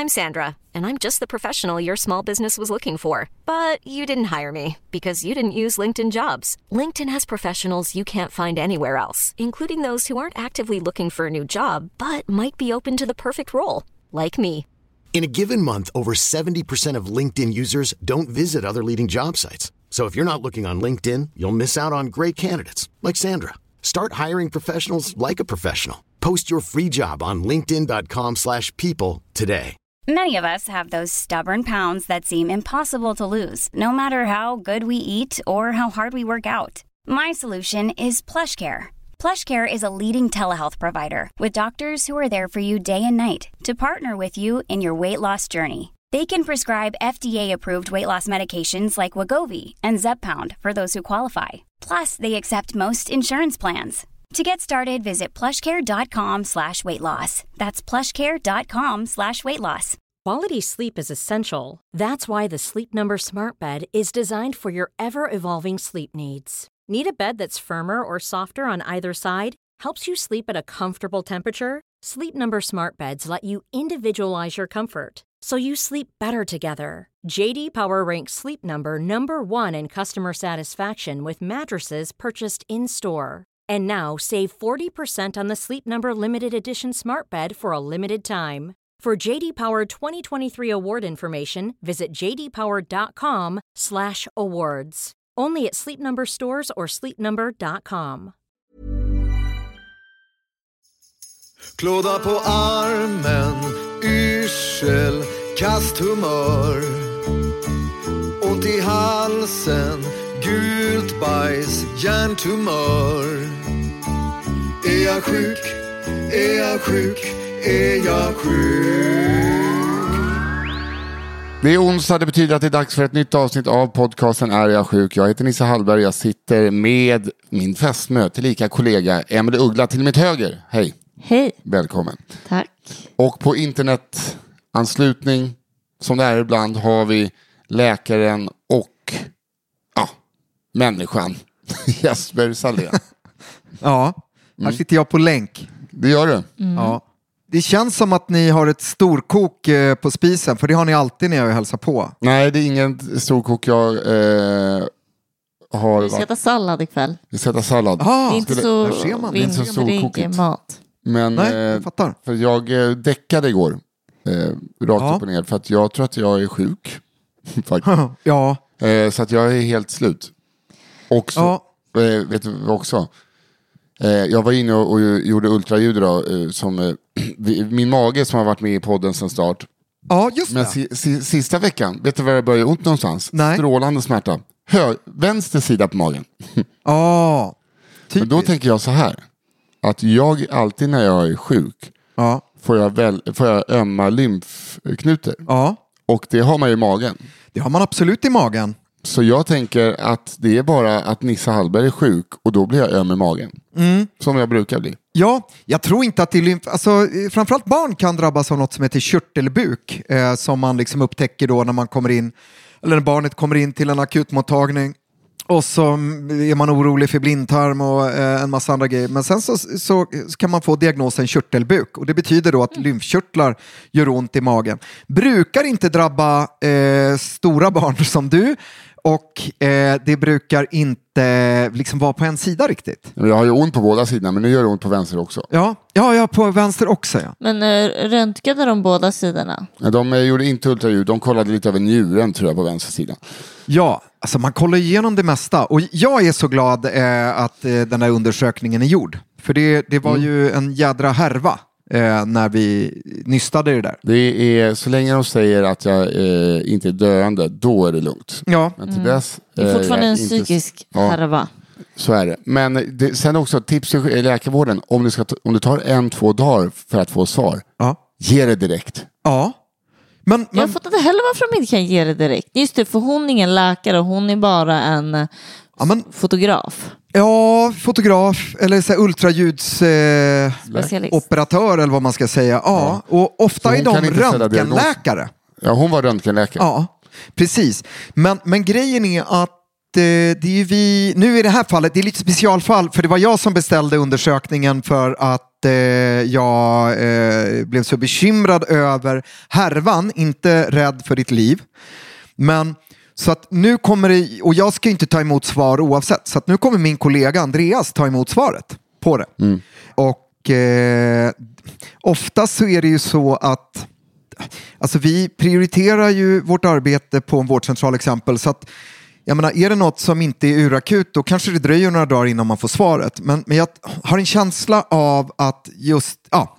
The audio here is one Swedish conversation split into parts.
I'm Sandra, and I'm just the professional your small business was looking for. But you didn't hire me because you didn't use LinkedIn Jobs. LinkedIn has professionals you can't find anywhere else, including those who aren't actively looking for a new job, but might be open to the perfect role, like me. In a given month, over 70% of LinkedIn users don't visit other leading job sites. So if you're not looking on LinkedIn, you'll miss out on great candidates like Sandra. Start hiring professionals like a professional. Post your free job on linkedin.com/people today. Many of us have those stubborn pounds that seem impossible to lose, no matter how good we eat or how hard we work out. My solution is PlushCare. PlushCare is a leading telehealth provider with doctors who are there for you day and night to partner with you in your weight loss journey. They can prescribe FDA-approved weight loss medications like Wegovy and Zepbound for those who qualify. Plus, they accept most insurance plans. To get started, visit plushcare.com/weightloss. That's plushcare.com/weightloss. Quality sleep is essential. That's why the Sleep Number Smart Bed is designed for your ever-evolving sleep needs. Need a bed that's firmer or softer on either side? Helps you sleep at a comfortable temperature? Sleep Number Smart Beds let you individualize your comfort, so you sleep better together. JD Power ranks Sleep Number #1 in customer satisfaction with mattresses purchased in-store. And now, save 40% on the Sleep Number Limited Edition Smart Bed for a limited time. For JD Power 2023 award information, visit jdpower.com/awards. Only at Sleep Number stores or sleepnumber.com. Klåda på armen, yrsel, kast humör. Ont i halsen, gult bajs, hjärntumör. Är jag sjuk? Är jag sjuk? Är jag sjuk? Det är onsdag, det betyder att det är dags för ett nytt avsnitt av podcasten Är jag sjuk? Jag heter Nisse Hallberg, jag sitter med min fästmö, tillika kollega Emelie Uggla till mitt höger. Hej. Hej. Välkommen. Tack. Och på internetanslutning, som det är ibland, har vi läkaren och människan Jesper Salén. Ja, här sitter jag på länk. Det gör du? Ja. Det känns som att ni har ett storkok på spisen, för det har ni alltid när jag hälsar på. Nej, det är ingen storkok jag har. Vi ska äta sallad ikväll. Vi ska äta sallad. Det är inte så storkokigt mat. Men nej, jag fattar. För jag däckade igår rakt upp och ner för att jag tror att jag är sjuk. Ja. Så att jag är helt slut. Och så, vet du vad också? Jag var inne och gjorde ultraljud då, som min mage som har varit med i podden sedan start. Ja, just men det. Sista veckan, vet du var det började ont någonstans? Nej. Strålande smärta. Vänster sida på magen. Ja. Men då tänker jag så här. Att jag alltid när jag är sjuk får jag ömma lymfknutor. Ja. Och det har man ju i magen. Det har man absolut i magen. Så jag tänker att det är bara att Nisse Hallberg är sjuk och då blir jag öm i magen. Som jag brukar bli. Ja, jag tror inte att det är alltså, framförallt barn kan drabbas av något som heter körtelbuk. Som man liksom upptäcker då när man kommer in, eller när barnet kommer in till en akutmottagning. Och så är man orolig för blindtarm och en massa andra grejer. Men sen så kan man få diagnosen körtelbuk. Och det betyder då att lymfkörtlar gör ont i magen. Brukar inte drabba stora barn som du. Och det brukar inte liksom vara på en sida riktigt. Jag har ju ont på båda sidorna, men nu gör det ont på vänster också. Ja, på vänster också. Ja. Men röntgade de båda sidorna? De gjorde inte ultraljud, de kollade lite över njuren tror jag på vänster sida. Ja, alltså man kollar igenom det mesta. Och jag är så glad att den här undersökningen är gjord. För det var ju en jädra härva när vi nystade det där. Det är, så länge de säger att jag inte är döende, då är det lugnt. Ja. Men till dess, det är fortfarande en psykisk härva. Så är det. Men sen också tips i läkarvården. Om du tar 1-2 dagar för att få svar, ge det direkt. Ja. Men jag fattar inte heller varför de inte kan ge det direkt. Just det, för hon är ingen läkare, hon är bara en fotograf. Ja, fotograf eller så ultraljudsoperatör eller vad man ska säga. Ja. Och ofta är de röntgenläkare. Ja, hon var röntgenläkare. Ja, precis. Men grejen är att det är ju vi, nu i det här fallet, det är lite specialfall, för det var jag som beställde undersökningen för att jag blev så bekymrad över härvan, inte rädd för ditt liv. Men så att nu kommer det, och jag ska inte ta emot svar oavsett, så att nu kommer min kollega Andreas ta emot svaret på det. Och oftast så är det ju så att alltså vi prioriterar ju vårt arbete på en vårdcentral exempel, så att jag menar, är det något som inte är urakut, då kanske det dröjer några dagar innan man får svaret. Men jag har en känsla av att just,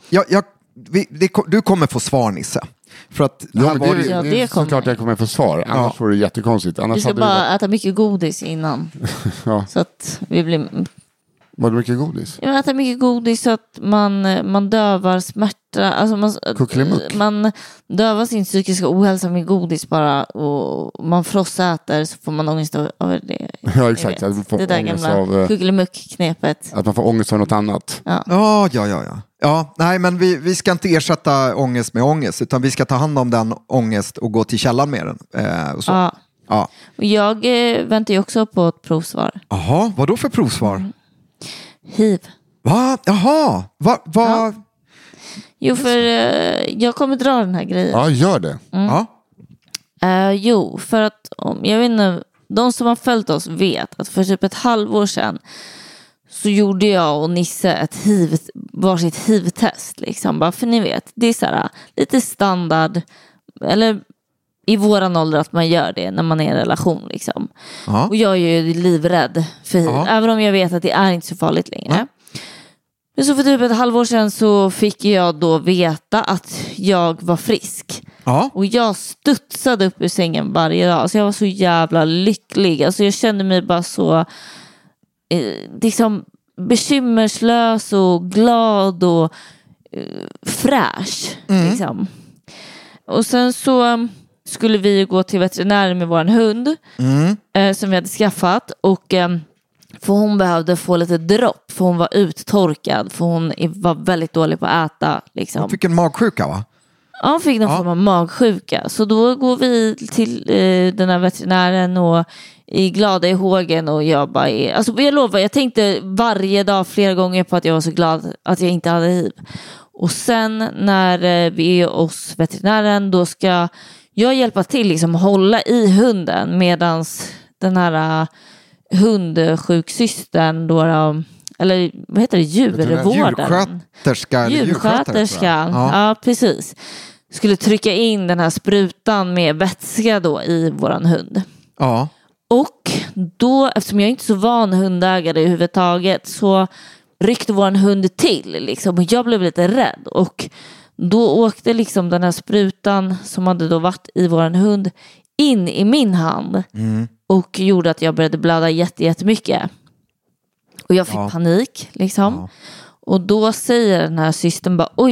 du kommer få svar, Nisse. För att det är såklart jag kommer få svar. Annars får det jättekonstigt. Annars vi ska bara äta mycket godis innan. Så att vi blir... Var det mycket godis? Jag äter mycket godis så att man dövar smärta. Alltså man dövar sin psykiska ohälsa med godis bara. Och man frossäter så får man ångest över det. Ja, exakt. Att man får det där gamla kuggelimuck-knepet. Att man får ångest av något annat. Ja, nej, men vi ska inte ersätta ångest med ångest, utan vi ska ta hand om den ångest och gå till källan med den. Och så. Ja. Och jag väntar ju också på ett provsvar. Jaha, vad då för provsvar? HIV. Va? Jaha. Va? Jo, för jag kommer dra den här grejen. Ja, gör det. Jo, för att jag vet inte, de som har följt oss vet att för typ ett halvår sedan så gjorde jag och Nisse varsitt HIV-test. Liksom. Bara för ni vet, det är så här, lite standard, eller i våran ålder att man gör det när man är i en relation. Liksom. Och jag är ju livrädd för HIV, även om jag vet att det är inte så farligt längre. Men så för typ ett halvår sedan så fick jag då veta att jag var frisk. Och jag studsade upp ur sängen varje dag. Så jag var så jävla lycklig. Alltså jag kände mig bara så liksom bekymmerslös och glad och fräsch. Liksom. Och sen så skulle vi gå till veterinären med vår hund som vi hade skaffat. Och för hon behövde få lite dropp, för hon var uttorkad, för hon var väldigt dålig på att äta. Liksom. Hon fick en magsjuka, va? Ja, hon fick någon form av magsjuka. Så då går vi till den här veterinären och är glada i hågen, och jag bara alltså jag lovar, jag tänkte varje dag flera gånger på att jag var så glad att jag inte hade HIV. Och sen när vi är hos veterinären, då ska jag hjälpa till liksom hålla i hunden, medans den här hundsjuksystern då, eller vad heter det, djurvårdaren? Djursköterskan. Ja, precis. Skulle trycka in den här sprutan med vätska då i våran hund. Ja. Och då, eftersom jag inte är så van hundägare i huvudtaget, så ryckte våran hund till liksom, och jag blev lite rädd. Och då åkte liksom den här sprutan som hade då varit i våran hund in i min hand och gjorde att jag började blöda jättemycket. Och jag fick panik liksom. Och då säger den här systern bara,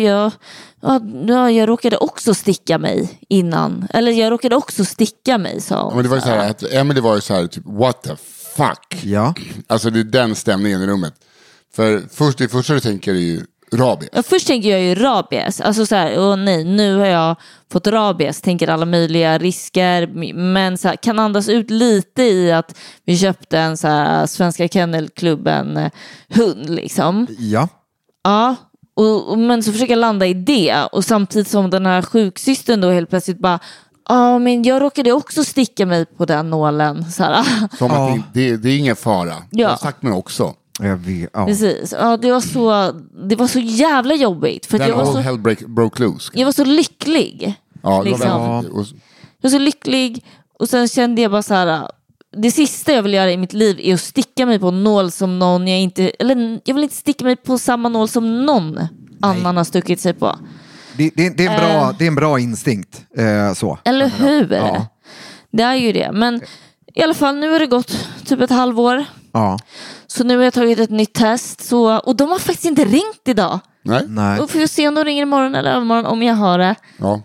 jag råkade också sticka mig innan. Eller jag råkade också sticka mig, sa hon. Men det var ju så här att Emily var ju så här typ, what the fuck? Ja. Alltså det är den stämningen i rummet. För det första du tänker är ju rabies. Ja, först tänker jag ju rabies. Alltså så här, nej, nu har jag fått rabies. Tänker alla möjliga risker. Men så här, kan andas ut lite i att vi köpte en så här Svenska Kennelklubben hund liksom. Ja. Ja, men så försöker jag landa i det. Och samtidigt som den här sjuksystern då helt plötsligt bara, men jag råkade också sticka mig på den nålen. Så här. Som att det är ingen fara. Jag har sagt mig också. Precis. Ja, det var så jävla jobbigt. För jag var hell broke loose. Jag var så lycklig. Ja, liksom. Jag var så lycklig. Och sen kände jag bara så här, det sista jag vill göra i mitt liv är att sticka mig på en nål som någon jag vill inte sticka mig på samma nål som någon annan har stuckit sig på. Det är en bra instinkt. Så. Eller hur? Ja. Det är ju det. Men i alla fall, nu har det gått typ ett halvår. Ja. Så nu har jag tagit ett nytt test. Och de har faktiskt inte ringt idag. Nej. Och får vi se om de ringer imorgon eller övermorgon, om jag har det. Ja.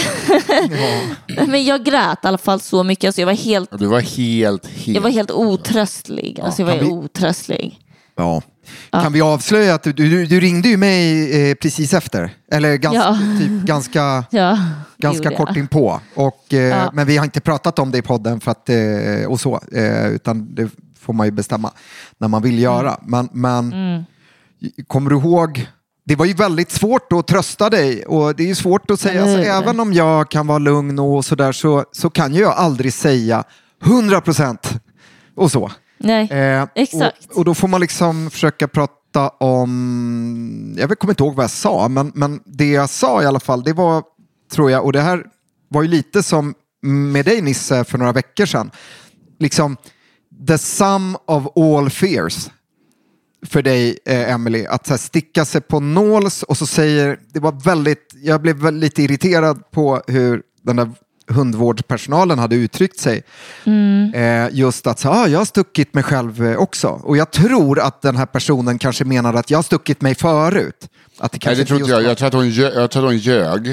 Men jag grät i alla fall så mycket. Alltså jag var helt... Du var helt... Jag var helt otröstlig. Alltså jag var otröstlig. Ja. kan vi avslöja att du ringde ju mig precis efter. Eller ganska kort inpå. Men vi har inte pratat om det i podden för att, och så. Utan det får man ju bestämma när man vill göra. Men kommer du ihåg... Det var ju väldigt svårt att trösta dig och det är ju svårt att säga, alltså, även om jag kan vara lugn och sådär så kan jag aldrig säga 100% och så. Nej, exakt. Och då får man liksom försöka prata om, jag kommer inte ihåg vad jag sa, men det jag sa i alla fall, det var, tror jag, och det här var ju lite som med dig Nisse för några veckor sedan, liksom the sum of all fears för dig, Emily, att så här, sticka sig på nåls och så säger, det var väldigt, jag blev väldigt irriterad på hur den där hundvårdspersonalen hade uttryckt sig. Just att jag har stuckit mig själv också. Och jag tror att den här personen kanske menade att jag har stuckit mig förut. Att det nej, det tror inte jag. Jag tror att hon ljög.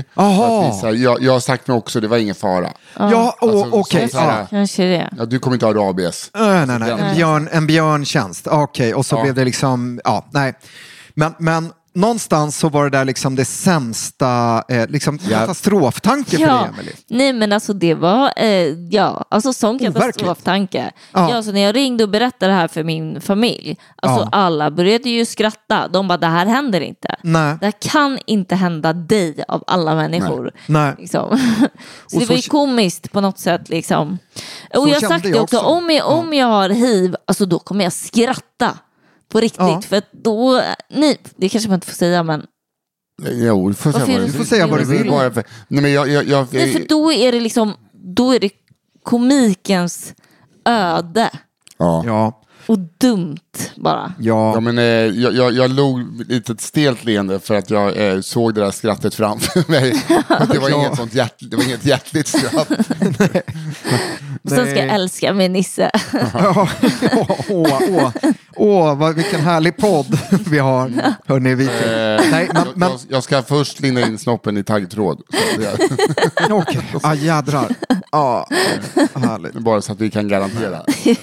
Jag har sagt mig också, det var ingen fara. Ja, okej. Kanske det. Ja, du kommer inte ha rabies. Nej. En björntjänst. Okej, och så blev det liksom, nej. Men någonstans så var det där liksom det sämsta katastroftanke för dig, Emily. Nej, men alltså det var alltså sån katastroftanke. Så när jag ringde och berättade det här för min familj, alltså alla började ju skratta. De bara, det här händer inte. Nej. Det här kan inte hända dig av alla människor. Nej. Liksom. Så det var ju komiskt på något sätt liksom. Och jag har sagt det också, om jag har hiv, alltså då kommer jag skratta. På riktigt, för att då... Nej, det kanske man inte får säga, men... Jo, du får säga vad du vill. Nej, för då är det liksom... Då är det komikens öde. Ja. Och dumt, bara. Ja, men jag log lite ett stelt leende för att jag såg det där skrattet framför mig. Det var inget sånt det var inget hjärtligt skratt. Och sen ska jag älska med Nisse. Vilken härlig podd vi har. Hörrni, jag ska först linda in snoppen i taggtråd. Okej, jädrar. Härligt. Bara så att vi kan garantera.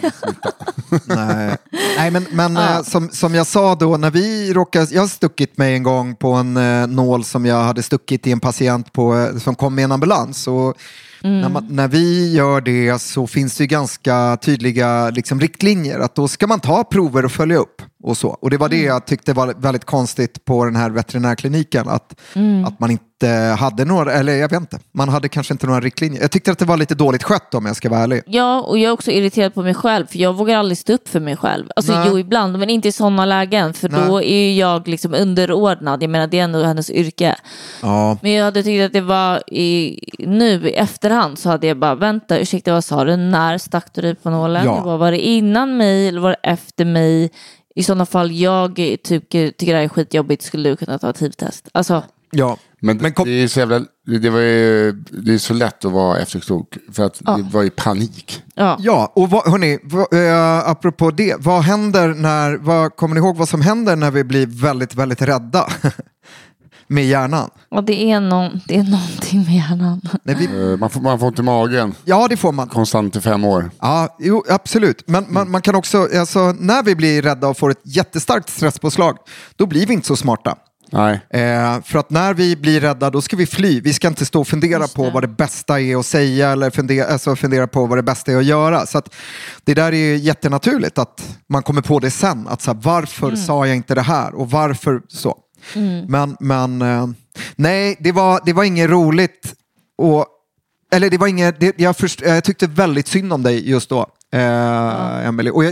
Nej, men som jag sa då, när jag har stuckit mig en gång på en nål som jag hade stuckit i en patient som kom med en ambulans, och när vi gör det så finns det ju ganska tydliga liksom, riktlinjer att då ska man ta prover och följa upp och så. Och det var det jag tyckte var väldigt konstigt på den här veterinärkliniken, att man inte hade några, eller jag vet inte, man hade kanske inte några riktlinjer. Jag tyckte att det var lite dåligt skött, om jag ska vara ärlig. Ja, och jag är också irriterad på mig själv, för jag vågar aldrig stå upp för mig själv. Alltså jo, ibland, men inte i sådana lägen, för då är jag liksom underordnad. Jag menar, det är ändå hennes yrke. Ja. Men jag hade tyckt att det var nu i efterhand så hade jag bara, vänta, ursäkta, vad sa du? När stack du dig på nålen? Ja. Var det innan mig eller var det efter mig? I sådana fall, jag tycker det här är skitjobbigt, skulle du kunna ta ett HIV-test? Alltså... Ja. Men det är så jävla, det är så lätt att vara efterklok, för att det var ju panik. Ja, och hörni, apropå det, vad händer kommer ni ihåg vad som händer när vi blir väldigt, väldigt rädda med hjärnan? Ja, det är någonting med hjärnan. Man får inte magen. Ja, det får man. Konstant i 5 år. Ja, jo, absolut. Men man kan också, alltså, när vi blir rädda och får ett jättestarkt stresspåslag, då blir vi inte så smarta. Nej. För att när vi blir rädda, då ska vi fly. Vi ska inte stå och fundera på vad det bästa är att säga, eller fundera på vad det bästa är att göra. Så att det där är jättenaturligt att man kommer på det sen. Att så här, varför sa jag inte det här? Och varför så? Men nej, det var inget roligt. Eller det var inget, jag tyckte väldigt synd om dig just då, Emily. Och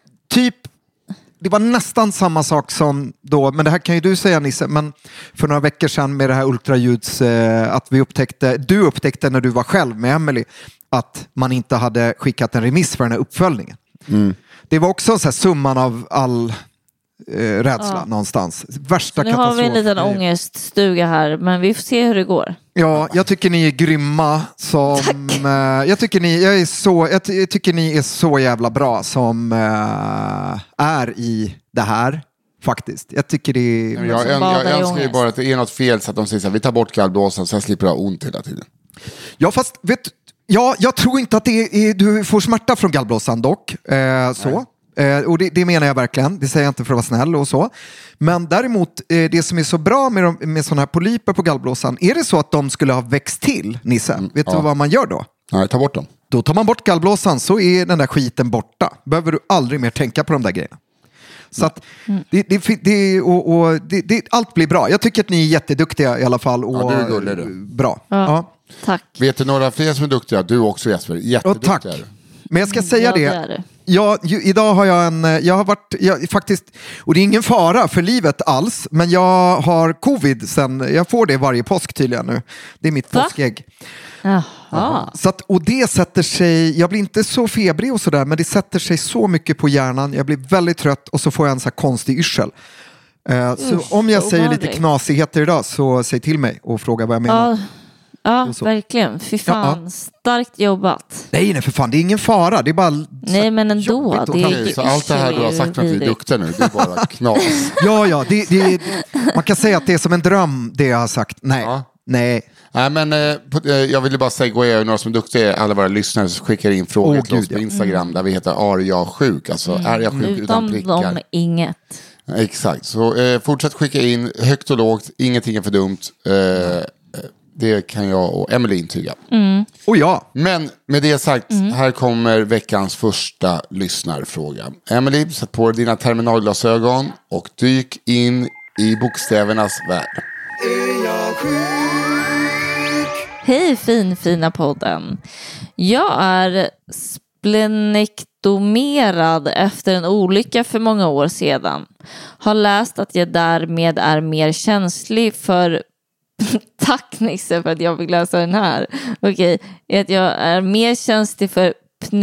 det var nästan samma sak som då, men det här kan ju du säga, Nisse, men för några veckor sedan med det här ultraljuds, att du upptäckte när du var själv med Emily att man inte hade skickat en remiss för den här uppföljningen. Det var också så här summan av all rädsla någonstans. Värsta katastrof. Nu har vi en liten ångeststuga här, men vi får se hur det går. Ja, jag tycker ni är grymma som... jag tycker ni är så jävla bra som är i det här. Faktiskt. Jag tycker det är... Jag önskar ju bara att det är något fel så att de säger så här, vi tar bort gallblåsan så jag slipper ha ont hela tiden. Ja, fast jag tror inte att det är, du får smärta från gallblåsan dock. Så. Och det menar jag verkligen. Det säger jag inte för att vara snäll och så. Men däremot, det som är så bra med sådana här polyper på gallblåsan, är det så att de skulle ha växt till, Nisse? Vet du vad man gör då? Nej, ta bort dem. Då tar man bort gallblåsan, så är den där skiten borta. Behöver du aldrig mer tänka på de där grejerna. Så att allt blir bra. Jag tycker att ni är jätteduktiga i alla fall. Och du är gullig, du. Bra. Ja. Tack. Vet du några fler som är duktiga? Du också, Jesper. Jätteduktiga. Tack. Men jag ska säga det är det. Idag har jag faktiskt, och det är ingen fara för livet alls, men jag har covid sen, jag får det varje påsk tydligen nu. Det är mitt påskägg. Jaha. Så att, och det sätter sig, jag blir inte så febrig och sådär, men det sätter sig så mycket på hjärnan, jag blir väldigt trött och så får jag en så här konstig yrsel. Så om jag säger lite knasigheter idag, så säg till mig och fråga vad jag menar. Ja, verkligen. Fy fan, starkt jobbat. Nej, för fan, det är ingen fara. Det är bara... Nej, men ändå. Så allt det här du har sagt att vi är duktiga nu, det är bara knas. Ja, man kan säga att det är som en dröm, det jag har sagt. Nej. Nej, men jag ville bara säga att några som är duktiga, alla våra lyssnare som skickar in frågor till oss på Instagram där vi heter Är jag sjuk? Alltså, är jag sjuk utan prickar? Utan dem inget. Exakt, så fortsätt skicka in högt och lågt, ingenting är för dumt. Det kan jag och Emily intyga. Och ja. Men med det sagt, här kommer veckans första lyssnarfråga. Emily, sätt på dina terminalglasögon och dyk in i bokstävernas värld. Är jag sjuk? Hej fina podden. Jag är splenektomerad efter en olycka för många år sedan. Har läst att jag därmed är mer känslig för... Tack Nisse för att jag fick läsa den här. Okej, att jag är mer känslig för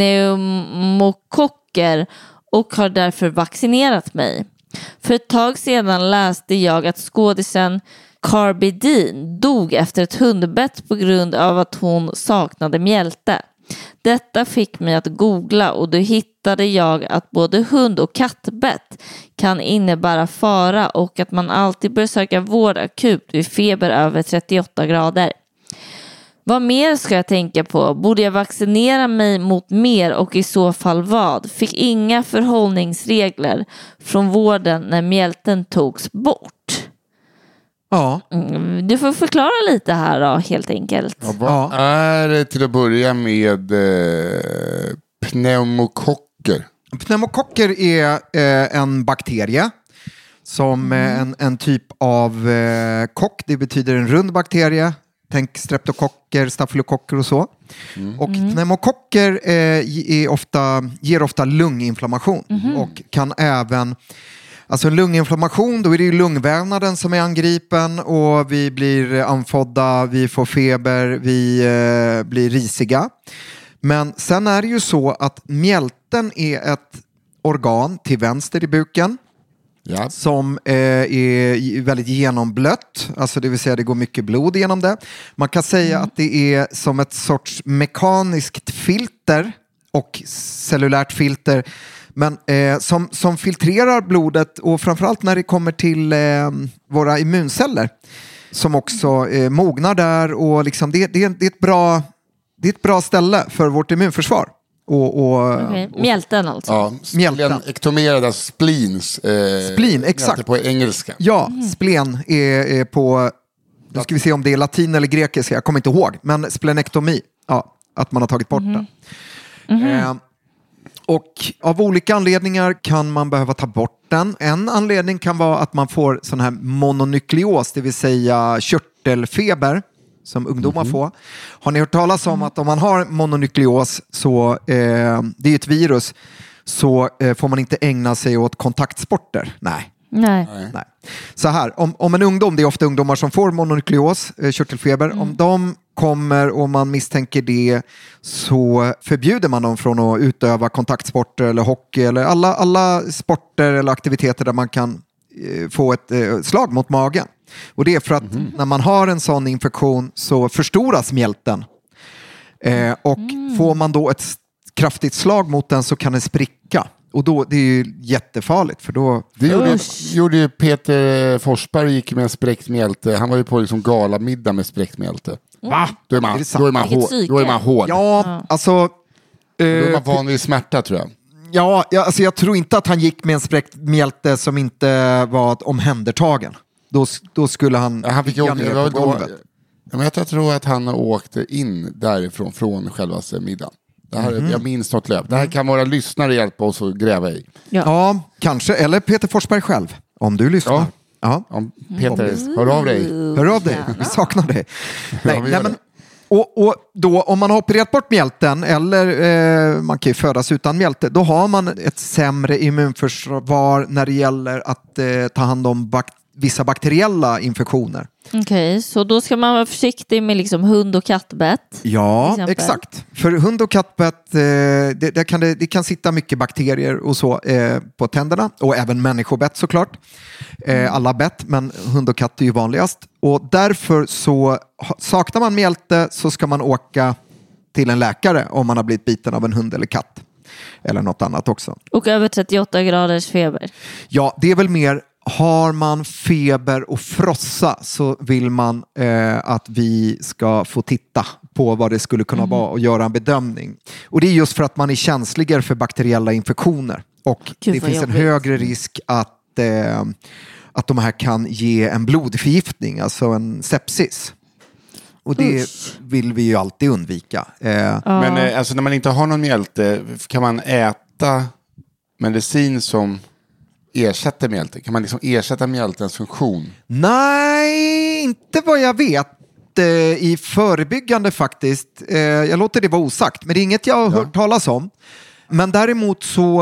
pneumokocker och har därför vaccinerat mig. För ett tag sedan läste jag att skådisen Carby Dean dog efter ett hundbett på grund av att hon saknade mjälte. Detta fick mig att googla och då hittade jag att både hund- och kattbett kan innebära fara och att man alltid bör söka vård akut vid feber över 38 grader. Vad mer ska jag tänka på? Borde jag vaccinera mig mot mer och i så fall vad? Fick inga förhållningsregler från vården när mjälten togs bort. Ja. Du får förklara lite här då, helt enkelt. Ja, vad är det till att börja med pneumokocker? Pneumokocker är en bakterie som en typ av kock. Det betyder en rund bakterie. Tänk streptokocker, stafylokocker och så. Och pneumokocker ger ofta lunginflammation och kan även... Alltså en lunginflammation, då är det ju lungvävnaden som är angripen och vi blir andfådda, vi får feber, vi blir risiga. Men sen är det ju så att mjälten är ett organ till vänster i buken som är väldigt genomblött, alltså det vill säga det går mycket blod genom det. Man kan säga att det är som ett sorts mekaniskt filter och cellulärt filter, men som filtrerar blodet och framförallt när det kommer till våra immunceller som också mognar där och liksom det är ett bra ställe för vårt immunförsvar. Mjälten alltså. Ja, splenektomerade spleens. Spleen, exakt. På engelska. Ja, splen är på, nu ska vi se om det är latin eller grekiska, jag kommer inte ihåg, men splenektomi, ja, att man har tagit bort det. Och av olika anledningar kan man behöva ta bort den. En anledning kan vara att man får sån här mononukleos, det vill säga körtelfeber som ungdomar får. Har ni hört talas om att om man har mononukleos, så det är ett virus, så får man inte ägna sig åt kontaktsporter? Nej. Så här, om en ungdom, det är ofta ungdomar som får mononukleos, körtelfeber, om de kommer och man misstänker det, så förbjuder man dem från att utöva kontaktsporter eller hockey eller alla sporter eller aktiviteter där man kan få ett slag mot magen. Och det är för att när man har en sån infektion så förstoras mjälten. Och får man då ett kraftigt slag mot den så kan den spricka. Och då, det är ju jättefarligt för då... Det gjorde ju Peter Forsberg, gick med en spräckt mjälte. Han var ju på liksom galamiddag med spräckt mjälte. Va? Då är man hård. Ja, alltså... Då är man van vid smärta, tror jag. Ja, alltså jag tror inte att han gick med en spräckt mjälte som inte var omhändertagen. Då skulle han... Han fick åka ner på golvet. Jag tror att han åkte in därifrån från själva middagen. Det här, jag minns något löp. Det här kan våra lyssnare hjälpa oss att gräva i. Ja, kanske. Eller Peter Forsberg själv, om du lyssnar. Ja. Om Peter, hör av dig. Hör av dig, vi saknar dig. Nej, men, och då, om man har opererat bort mjälten eller man kan ju födas utan mjälte, då har man ett sämre immunförsvar när det gäller att ta hand om vissa bakteriella infektioner. Okej, så då ska man vara försiktig med liksom hund- och kattbett? Ja, exakt. För hund- och kattbett, det kan sitta mycket bakterier och så på tänderna. Och även människobett såklart. Alla bett, men hund och katt är ju vanligast. Och därför så saknar man mjälte så ska man åka till en läkare om man har blivit biten av en hund eller katt. Eller något annat också. Och över 38 graders feber? Ja, det är väl mer... Har man feber och frossa så vill man att vi ska få titta på vad det skulle kunna vara och göra en bedömning. Och det är just för att man är känsligare för bakteriella infektioner. Och det finns en högre risk att de här kan ge en blodförgiftning, alltså en sepsis. Och det vill vi ju alltid undvika. Men alltså, när man inte har någon mjälte, kan man äta medicin som ersätter mjälte? Kan man liksom ersätta mjältens funktion? Nej, inte vad jag vet. I förebyggande faktiskt. Jag låter det vara osagt, men det är inget jag har hört talas om. Men däremot så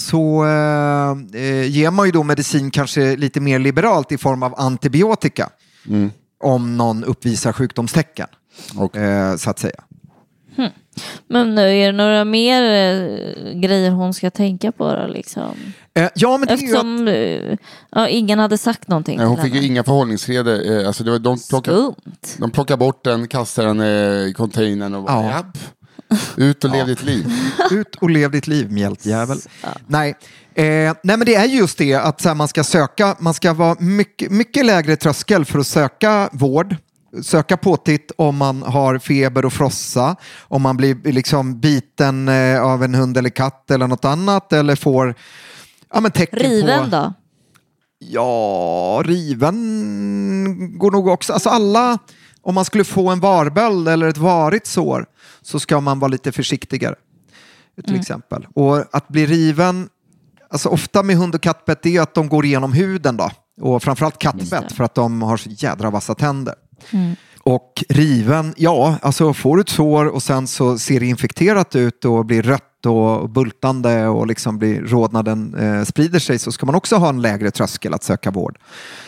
ger man ju då medicin kanske lite mer liberalt i form av antibiotika. Om någon uppvisar sjukdomstecken. Så att säga. Men är det några mer grejer hon ska tänka på då, liksom? Ja, men eftersom ingen hade sagt någonting. Nej, hon fick ju inga förhållningsregler. Alltså de plockade bort den, kastade den i containern och bara, ut och lev ditt liv. Ut och lev ditt liv, mjältjävel. Nej, men det är just det att så här, man ska vara mycket lägre tröskel för att söka vård. Söka påtitt om man har feber och frossa, om man blir liksom biten av en hund eller katt eller något annat, eller får tecken riven då? Ja, riven går nog också. Alltså alla, om man skulle få en varböld eller ett varigt sår så ska man vara lite försiktigare till exempel. Och att bli riven, alltså ofta med hund- och kattbett, är att de går igenom huden då. Och framförallt kattbett för att de har så jädra vassa tänder. Och riven, alltså får du ett sår och sen så ser det infekterat ut och blir rött och bultande och liksom blir rodnaden sprider sig, så ska man också ha en lägre tröskel att söka vård.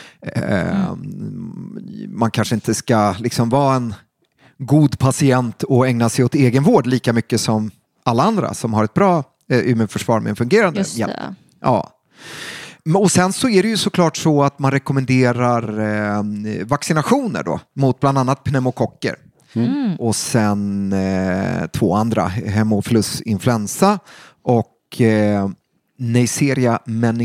Man kanske inte ska liksom vara en god patient och ägna sig åt egenvård lika mycket som alla andra som har ett bra immunförsvar med en fungerande hjälp. Ja. Och sen så är det ju såklart så att man rekommenderar vaccinationer då, mot bland annat pneumokocker. Och sen 2 andra, hemofilus influensa och Neisseria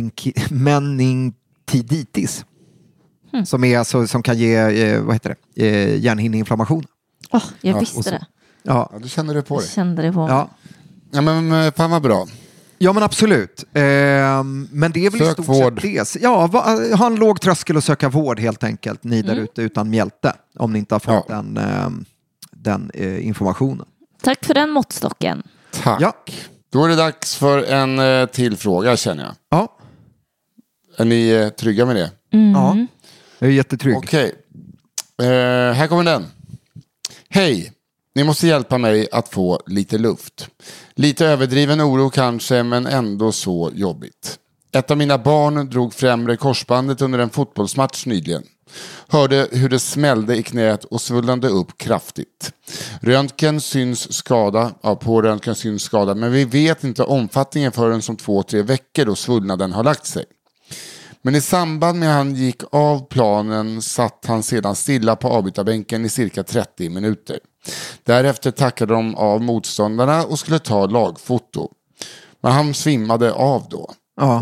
meningitis. Som är alltså, som kan ge hjärnhinneinflammation. Jag visste det. Ja, du kände det på dig. Kände det på mig. Ja, men fan vad bra. Ja, men absolut. Men det är väl sök i stort vård. sett det. Ja, ha en låg tröskel och söka vård helt enkelt. Ni där ute utan mjälte. Om ni inte har fått den informationen. Tack för den måttstocken. Tack. Ja. Då är det dags för en till fråga, känner jag. Ja. Är ni trygga med det? Ja, jag är jättetrygg. Okej. Här kommer den. Hej. Ni måste hjälpa mig att få lite luft. Lite överdriven oro kanske, men ändå så jobbigt. Ett av mina barn drog främre korsbandet under en fotbollsmatch nyligen. Hörde hur det smällde i knät och svullnade upp kraftigt. På röntgen syns skada, men vi vet inte omfattningen förrän som 2-3 veckor då svullnaden har lagt sig. Men i samband med att han gick av planen satt han sedan stilla på avbytarbänken i cirka 30 minuter. Därefter tackade de av motståndarna och skulle ta lagfoto. Men han svimmade av då.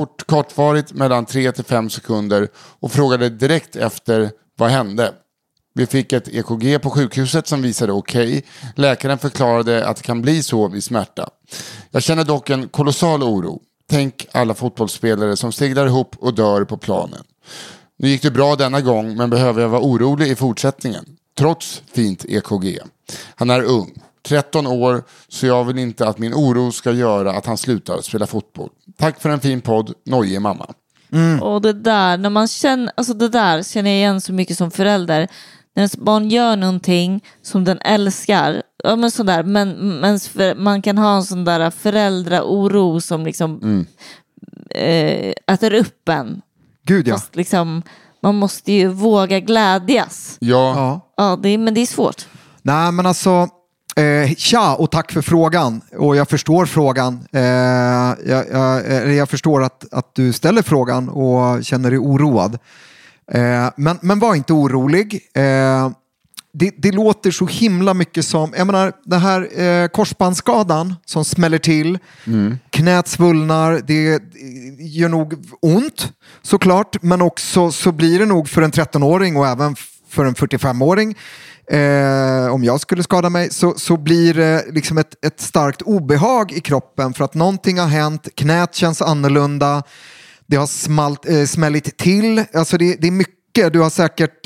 Kortvarigt mellan 3-5 sekunder och frågade direkt efter vad hände. Vi fick ett EKG på sjukhuset som visade okej. Läkaren förklarade att det kan bli så vid smärta. Jag känner dock en kolossal oro. Tänk alla fotbollsspelare som steglar ihop och dör på planen. Nu gick det bra denna gång, men behöver jag vara orolig i fortsättningen? Trots fint EKG. Han är ung, 13 år, så jag vill inte att min oro ska göra att han slutar spela fotboll. Tack för en fin podd, Noje mamma. Och det där, när man känner, alltså det där känner jag igen så mycket som förälder. När ens barn gör någonting som den älskar, ja men sådär, men man kan ha en sån där föräldraoro som liksom äter upp en. Gud ja. Fast liksom, man måste ju våga glädjas. Ja. Men det är svårt. Nej men alltså, tja och tack för frågan. Och jag förstår frågan. Jag förstår att du ställer frågan och känner dig oroad. Men var inte orolig. Det låter så himla mycket som, jag menar, den här korsbandsskadan som smäller till, knät svullnar, det gör nog ont såklart, men också så blir det nog för en 13-åring och även för en 45-åring, om jag skulle skada mig, så blir det liksom ett starkt obehag i kroppen för att någonting har hänt, knät känns annorlunda, det har smällit till, alltså det är mycket, du har säkert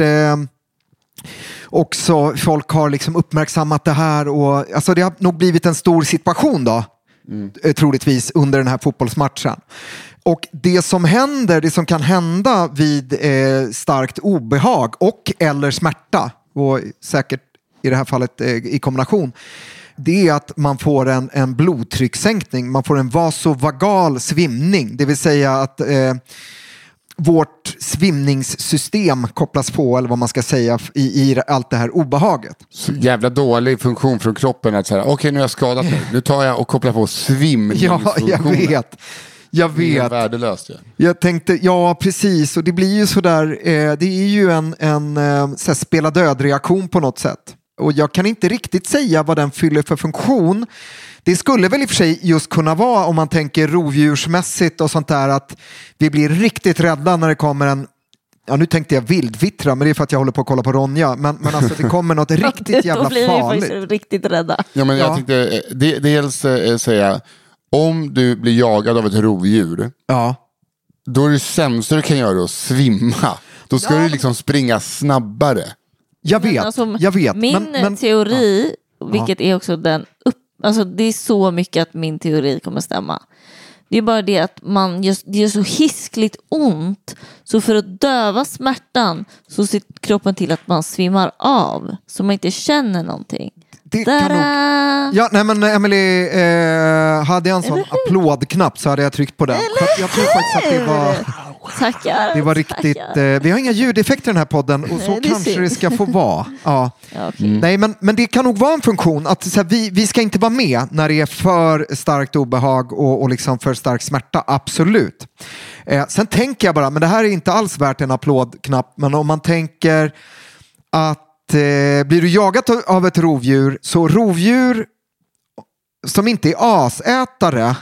också, folk har liksom uppmärksammat det här och alltså det har nog blivit en stor situation då, troligtvis under den här fotbollsmatchen. Och det som kan hända vid starkt obehag och eller smärta, och säkert i det här fallet i kombination, det är att man får en blodtryckssänkning, man får en vasovagal svimning, det vill säga att vårt svimningssystem kopplas på, eller vad man ska säga, i allt det här obehaget. Så jävla dålig funktion från kroppen att säga, okej, nu har jag skadat mig, nu tar jag och kopplar på svimningsfunktionen. Ja, jag vet. Det är värdelöst. Ja. Jag tänkte, ja precis, och det blir ju sådär, det är ju en spela död-reaktion på något sätt. Och jag kan inte riktigt säga vad den fyller för funktion. Det skulle väl i och för sig just kunna vara, om man tänker rovdjursmässigt och sånt där, att vi blir riktigt rädda när det kommer en, ja nu tänkte jag vildvittra, men det är för att jag håller på att kolla på Ronja, men alltså det kommer något riktigt jävla farligt. Då blir vi faktiskt riktigt rädda. Ja, men jag tänkte dels säga, om du blir jagad av ett rovdjur, då är det sämsta du kan göra att svimma. Då ska du liksom springa snabbare. Jag vet. Min teori, vilket är också den alltså det är så mycket att min teori kommer stämma. Det är bara det att det gör så hiskligt ont, så för att döva smärtan så ser kroppen till att man svimmar av, så man inte känner någonting. Det kan nog... Ja, nej men Emily, hade jag en sån applådknapp så hade jag tryckt på den. Jag tror faktiskt att det var... Tackar. Det var riktigt... vi har inga ljudeffekter i den här podden, och så kanske det ska få vara. Ja. Okay. Nej, men det kan nog vara en funktion att så här, vi ska inte vara med när det är för starkt obehag och liksom för stark smärta. Absolut. Sen tänker jag bara, men det här är inte alls värt en applådknapp, men om man tänker att blir du jagat av ett rovdjur, så rovdjur som inte är asätare,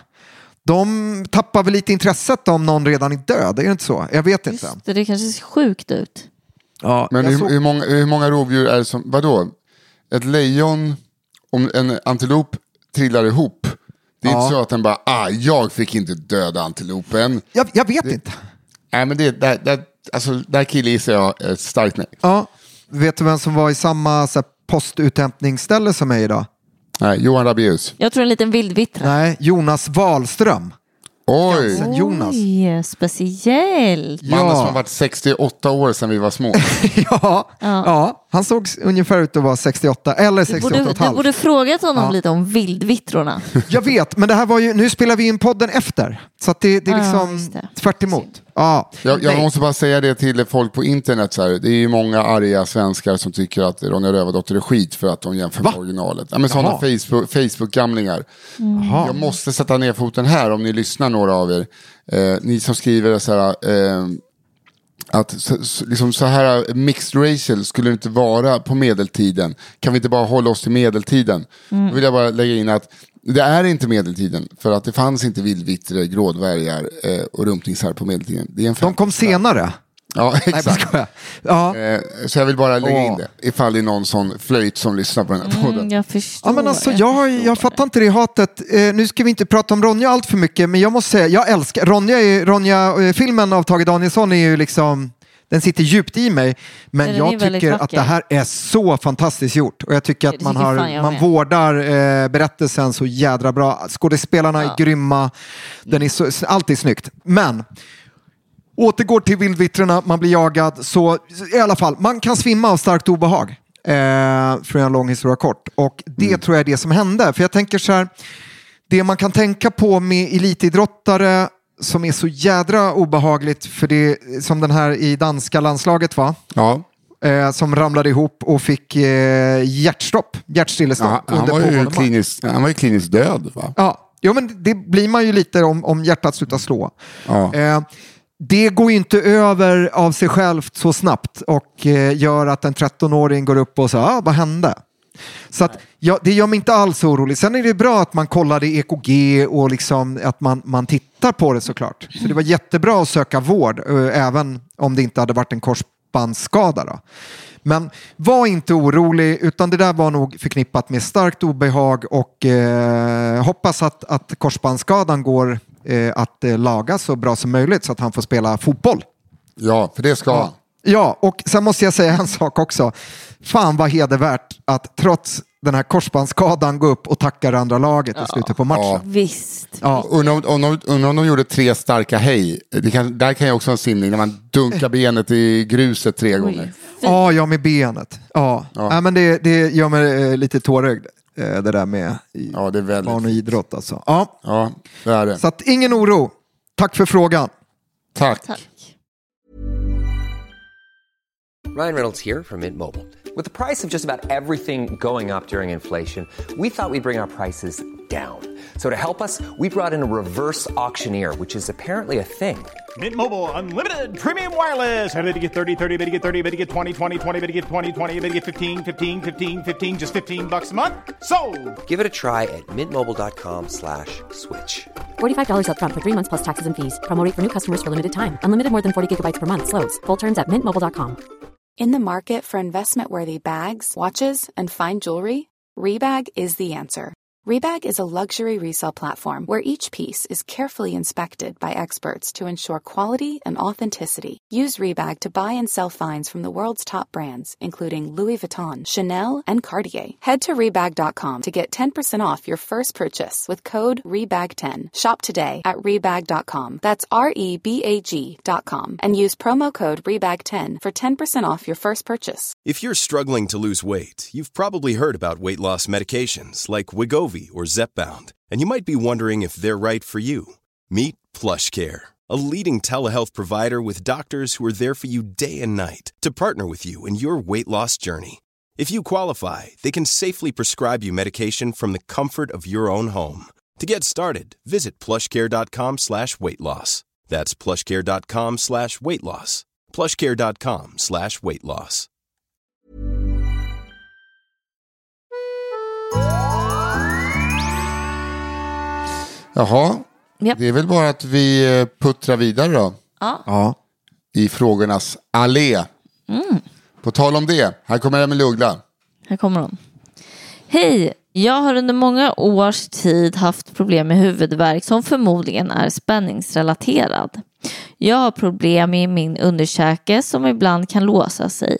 de tappar väl lite intresset om någon redan är död, är det inte så? Jag vet inte. Just det kanske ser sjukt ut. Ja, men hur många rovdjur är det som, vadå? Ett lejon, om en antilop trillar ihop, det är inte så att den bara, jag fick inte döda antilopen. Jag vet inte. Nej, men där killgissar jag ett starkt nej. Ja, vet du vem som var i samma postuthämtningsställe som mig idag? Nej, Johan Rabius. Jag tror en liten vildvittra. Nej, Jonas Wahlström. Oj, Jonas. Speciellt. Mannen som har varit 68 år sedan vi var små. ja, han såg ungefär ut att vara 68 eller 68,5. Du borde frågat honom lite om vildvittrorna. Jag vet, men det här var ju, nu spelar vi in podden efter. Så att det är liksom tvärt emot. Ja. Jag måste bara säga det till folk på internet. Så här. Det är ju många arga svenskar som tycker att Ronja Rövardotter är skit för att de jämför med originalet. Ja, men sådana Facebook-gamlingar. Jag måste sätta ner foten här om ni lyssnar, några av er. Ni som skriver så här... att liksom så här mixed racial skulle det inte vara på medeltiden. Kan vi inte bara hålla oss till medeltiden? Då vill jag bara lägga in att det är inte medeltiden, för att det fanns inte vildvittre, grådvärgar och rumpningsar på medeltiden. Det är de kom senare. Ja, exakt. Nej, ja. Så jag vill bara lägga in det. Ifall det är någon sån flöjt som lyssnar på den här podden. Jag förstår. Ja, men alltså, jag fattar inte det hatet. Nu ska vi inte prata om Ronja allt för mycket, men jag måste säga, jag älskar Ronja-filmen av Tage Danielsson är ju liksom, den sitter djupt i mig, men jag tycker att det här är så fantastiskt gjort och jag tycker att man vårdar berättelsen så jädra bra. Skådespelarna är grymma, allt är snyggt. Men återgår till vildvittrarna, man blir jagad, så i alla fall, man kan svimma av starkt obehag. För en lång historia kort. Och det tror jag är det som hände. För jag tänker så här, det man kan tänka på med elitidrottare som är så jädra obehagligt, för det som den här i danska landslaget, va? Ja. Som ramlade ihop och fick hjärtstillestånd. Ja, han var ju kliniskt död, va? Ja, men det blir man ju lite om hjärtat slutar slå. Ja. Det går ju inte över av sig självt så snabbt och gör att en 13-åring går upp och säger, vad hände? Så att, det gör mig inte alls orolig. Sen är det bra att man kollar i EKG och liksom att man tittar på det såklart. Så det var jättebra att söka vård, även om det inte hade varit en korsbandsskada då. Men var inte orolig, utan det där var nog förknippat med starkt obehag och hoppas att korsbandsskadan går att laga så bra som möjligt så att han får spela fotboll. Ja, för det ska han. Ja, och sen måste jag säga en sak också. Fan vad hedervärt att trots den här korsbandsskadan gå upp och tacka det andra laget i slutet på matchen. Ja. Visst. Ja. Undrar om de gjorde 3 starka hej. Där kan jag också ha en simning när man dunkar benet i gruset 3 gånger. Ja, med benet. Ja. Men det gör mig lite tårögd. Det där med det är väldigt barn och idrott alltså. Ja, det är det. Så att ingen oro. Tack för frågan. Tack. Ryan Reynolds here from Mint Mobile. With the price of just about everything going up during inflation, we thought we'd bring our prices down. So to help us, we brought in a reverse auctioneer, which is apparently a thing. Mint Mobile Unlimited Premium Wireless. How to get 30, 30, how to get 30, how to get 20, 20, 20, how to get 20, 20, how to get 15, 15, 15, 15, just $15 a month? Sold! Give it a try at mintmobile.com/switch. $45 up front for 3 months plus taxes and fees. Promo rate for new customers for limited time. Unlimited more than 40 gigabytes per month. Slows full terms at mintmobile.com. In the market for investment-worthy bags, watches, and fine jewelry, Rebag is the answer. Rebag is a luxury resale platform where each piece is carefully inspected by experts to ensure quality and authenticity. Use Rebag to buy and sell finds from the world's top brands, including Louis Vuitton, Chanel, and Cartier. Head to Rebag.com to get 10% off your first purchase with code REBAG10. Shop today at Rebag.com. That's REBAG.com. And use promo code REBAG10 for 10% off your first purchase. If you're struggling to lose weight, you've probably heard about weight loss medications like Wegovy or Zepbound, and you might be wondering if they're right for you. Meet PlushCare, a leading telehealth provider with doctors who are there for you day and night to partner with you in your weight loss journey. If you qualify, they can safely prescribe you medication from the comfort of your own home. To get started, visit plushcare.com/weightloss. That's plushcare.com/weightloss. plushcare.com/weightloss. Jaha, det är väl bara att vi puttrar vidare då. Ja. I frågornas allé. På tal om det, här kommer Emelie Uggla. Här kommer hon. Hej, jag har under många års tid haft problem med huvudvärk som förmodligen är spänningsrelaterad. Jag har problem i min underkäke som ibland kan låsa sig.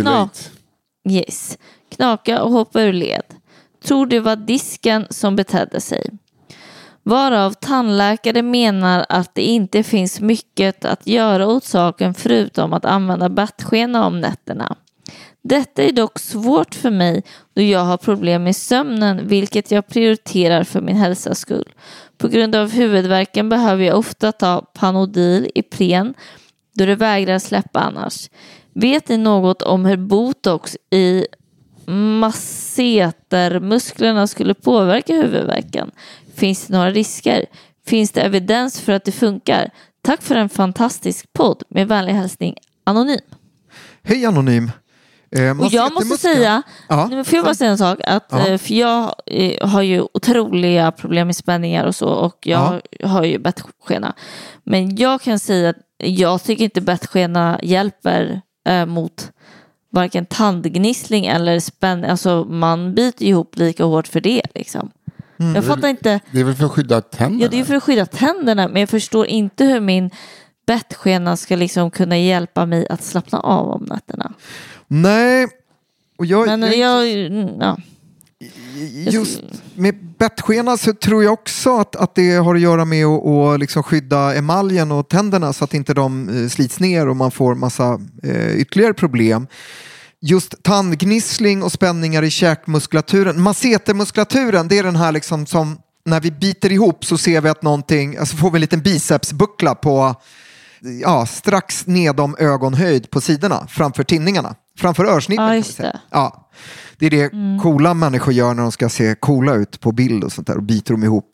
Knaka och hoppa ur led. Tror det var disken som betedde sig. Varav tandläkare menar att det inte finns mycket att göra åt saken förutom att använda bettskena om nätterna. Detta är dock svårt för mig då jag har problem med sömnen, vilket jag prioriterar för min hälsas skull. På grund av huvudvärken behöver jag ofta ta Panodil, Ipren, då det vägrar släppa annars. Vet ni något om hur botox i massetermusklerna skulle påverka huvudvärken? Finns det några risker? Finns det evidens för att det funkar? Tack för en fantastisk podd. Med vänlig hälsning, Anonym. Hej Anonym. Och jag måste säga, får jag bara säga en sak, att för jag har ju otroliga problem med spänningar och så, och jag har ju bettskena. Men jag kan säga att jag tycker inte bettskena hjälper mot varken tandgnissling eller spänning. Alltså man biter ihop lika hårt för det liksom. Jag fattar inte. Det är väl för att skydda tänderna? Ja, det är för att skydda tänderna. Men jag förstår inte hur min bettskena ska liksom kunna hjälpa mig att slappna av om nätterna. Nej. Och just med bettskena så tror jag också att det har att göra med att liksom skydda emaljen och tänderna så att inte de slits ner och man får massa ytterligare problem. Just tandgnissling och spänningar i käkmuskulaturen. Massetermuskulaturen, det är den här liksom som när vi biter ihop så ser vi att någonting, alltså får vi en liten bicepsbuckla på strax nedom ögonhöjd på sidorna framför tinningarna. Framför örsnittet kan vi säga. Ja, det är det coola människor gör när de ska se coola ut på bild och sånt där och biter dem ihop.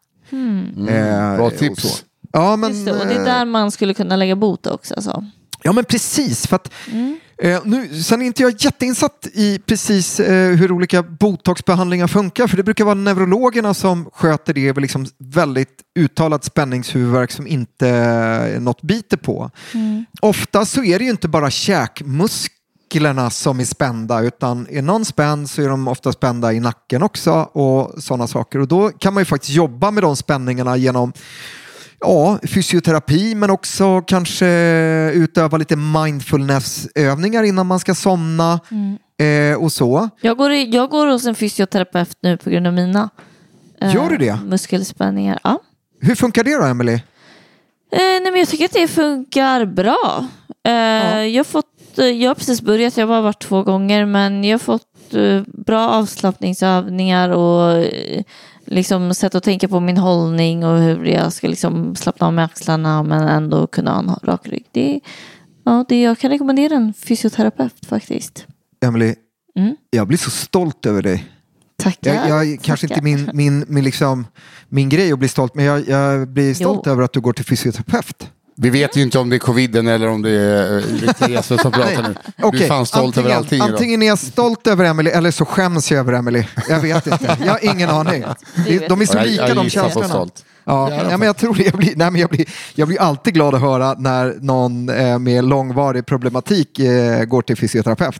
Bra tips. Ja, men, just det, och det är där man skulle kunna lägga botox alltså. Ja men precis, för att sen är inte jag jätteinsatt i precis hur olika botoxbehandlingar funkar, för det brukar vara neurologerna som sköter det, liksom väldigt uttalat spänningshuvudvärk som inte något biter på. Ofta så är det ju inte bara käkmusklerna som är spända, utan är någon spänd så är de ofta spända i nacken också och sådana saker, och då kan man ju faktiskt jobba med de spänningarna genom fysioterapi, men också kanske utöva lite mindfulnessövningar innan man ska somna och så. Jag går hos en fysioterapeut nu på grund av mina Gör du det? Muskelspänningar. Ja. Hur funkar det då, Emily? Nej, men jag tycker att det funkar bra. Jag har precis börjat, jag har varit 2 gånger, men jag har fått bra avslappningsövningar och liksom sätt att tänka på min hållning och hur jag ska liksom slappna av med axlarna men ändå kunna ha en rak rygg. Jag kan rekommendera en fysioterapeut faktiskt. Emily, jag blir så stolt över dig. Tackar. Jag kanske inte min grej att bli stolt, men jag blir stolt över att du går till fysioterapeut. Vi vet ju inte om det är coviden eller om det är lite Jesus som pratar nu. Du är fan stolt över allting. Antingen är jag stolt över Emily eller så skäms jag över Emily. Jag vet inte. Jag har ingen aning. De är så lika de känslorna. Ja, men jag tror det. Jag blir alltid glad att höra när någon med långvarig problematik går till fysioterapeut.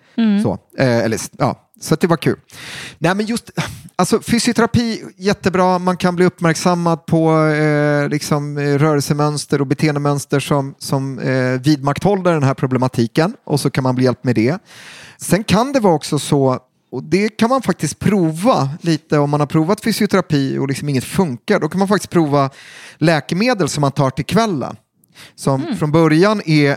Så att det var kul. Nej, men just fysioterapi, jättebra. Man kan bli uppmärksammad på rörelsemönster och beteendemönster som vidmakthåller den här problematiken, och så kan man bli hjälpt med det. Sen kan det vara också så, och det kan man faktiskt prova lite om man har provat fysioterapi och liksom inget funkar. Då kan man faktiskt prova läkemedel som man tar till kvällen. Som från början är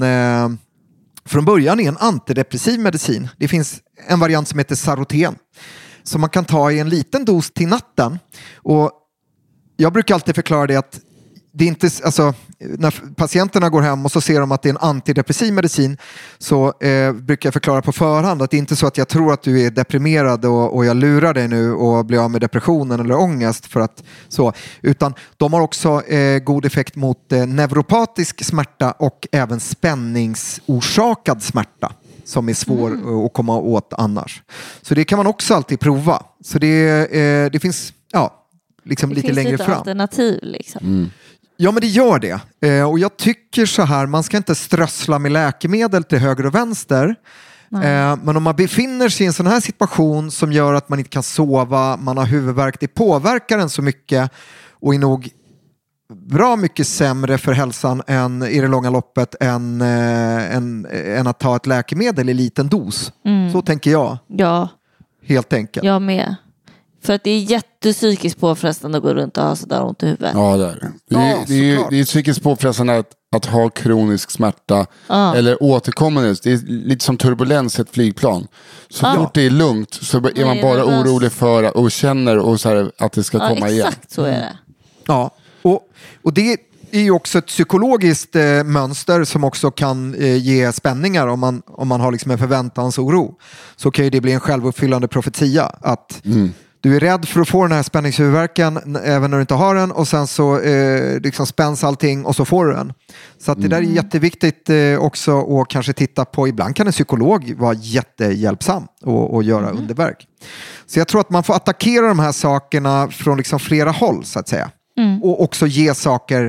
en antidepressiv medicin. Det finns en variant som heter Saroten som man kan ta i en liten dos till natten. Och jag brukar alltid förklara det att det är inte, när patienterna går hem och så ser de att det är en antidepressiv medicin, så brukar jag förklara på förhand att det är inte så att jag tror att du är deprimerad och jag lurar dig nu och blir av med depressionen eller ångest för att så, utan de har också god effekt mot neuropatisk smärta och även spänningsorsakad smärta som är svår att komma åt annars. Så det kan man också alltid prova. Så det finns liksom lite längre fram. Alternativ liksom. Ja, men det gör det. Och jag tycker så här, man ska inte strössla med läkemedel till höger och vänster. Men om man befinner sig i en sån här situation som gör att man inte kan sova, man har huvudvärk, det påverkar en så mycket och är nog bra mycket sämre för hälsan än i det långa loppet än att ta ett läkemedel i liten dos. Så tänker jag. Ja. Helt enkelt. Jag med. För att det är jättepsykiskt påfrestande att gå runt och ha sådär ont i huvudet. Ja, det är det. Det är psykiskt påfrestande att ha kronisk smärta eller återkommande. Det är lite som turbulens i ett flygplan. Så fort det är lugnt så är man bara orolig för och känner och så här, att det ska komma igen. Exakt så är det. Ja, och det är ju också ett psykologiskt mönster som också kan ge spänningar om man har liksom en förväntansoro. Så kan ju det bli en självuppfyllande profetia att du är rädd för att få den här spänningshuvudvärken även när du inte har den, och sen så liksom spänns allting och så får du den. Så att det där är jätteviktigt också att kanske titta på. Ibland kan en psykolog vara jättehjälpsam och göra underverk. Så jag tror att man får attackera de här sakerna från liksom flera håll så att säga. Och också ge saker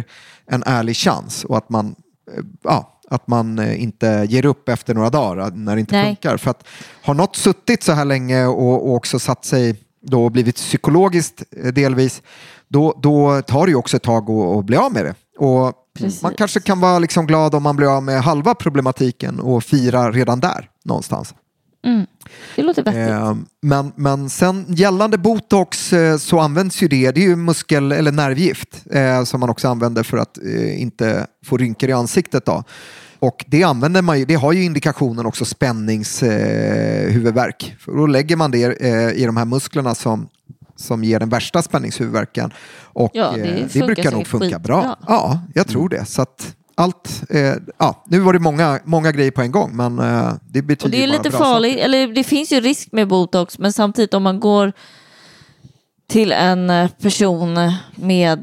en ärlig chans och att man inte ger upp efter några dagar när det inte funkar. För att har något suttit så här länge och också satt sig då och blivit psykologiskt delvis, då tar det ju också ett tag att bli av med det. Och man kanske kan vara liksom glad om man blir av med halva problematiken och fira redan där någonstans. Det låter vettigt. Men sen gällande botox så används ju det är ju muskel- eller nervgift som man också använder för att inte få rynkor i ansiktet då. Och det använder man ju, det har ju indikationen också spänningshuvudvärk. För då lägger man det i de här musklerna som ger den värsta spänningshuvudvärken. Och det brukar nog funka bra. Ja, jag tror det. Så att nu var det många grejer på en gång, men det betyder och det är bara lite bra farligt, saker. eller det finns ju risk med botox, men samtidigt om man går till en person med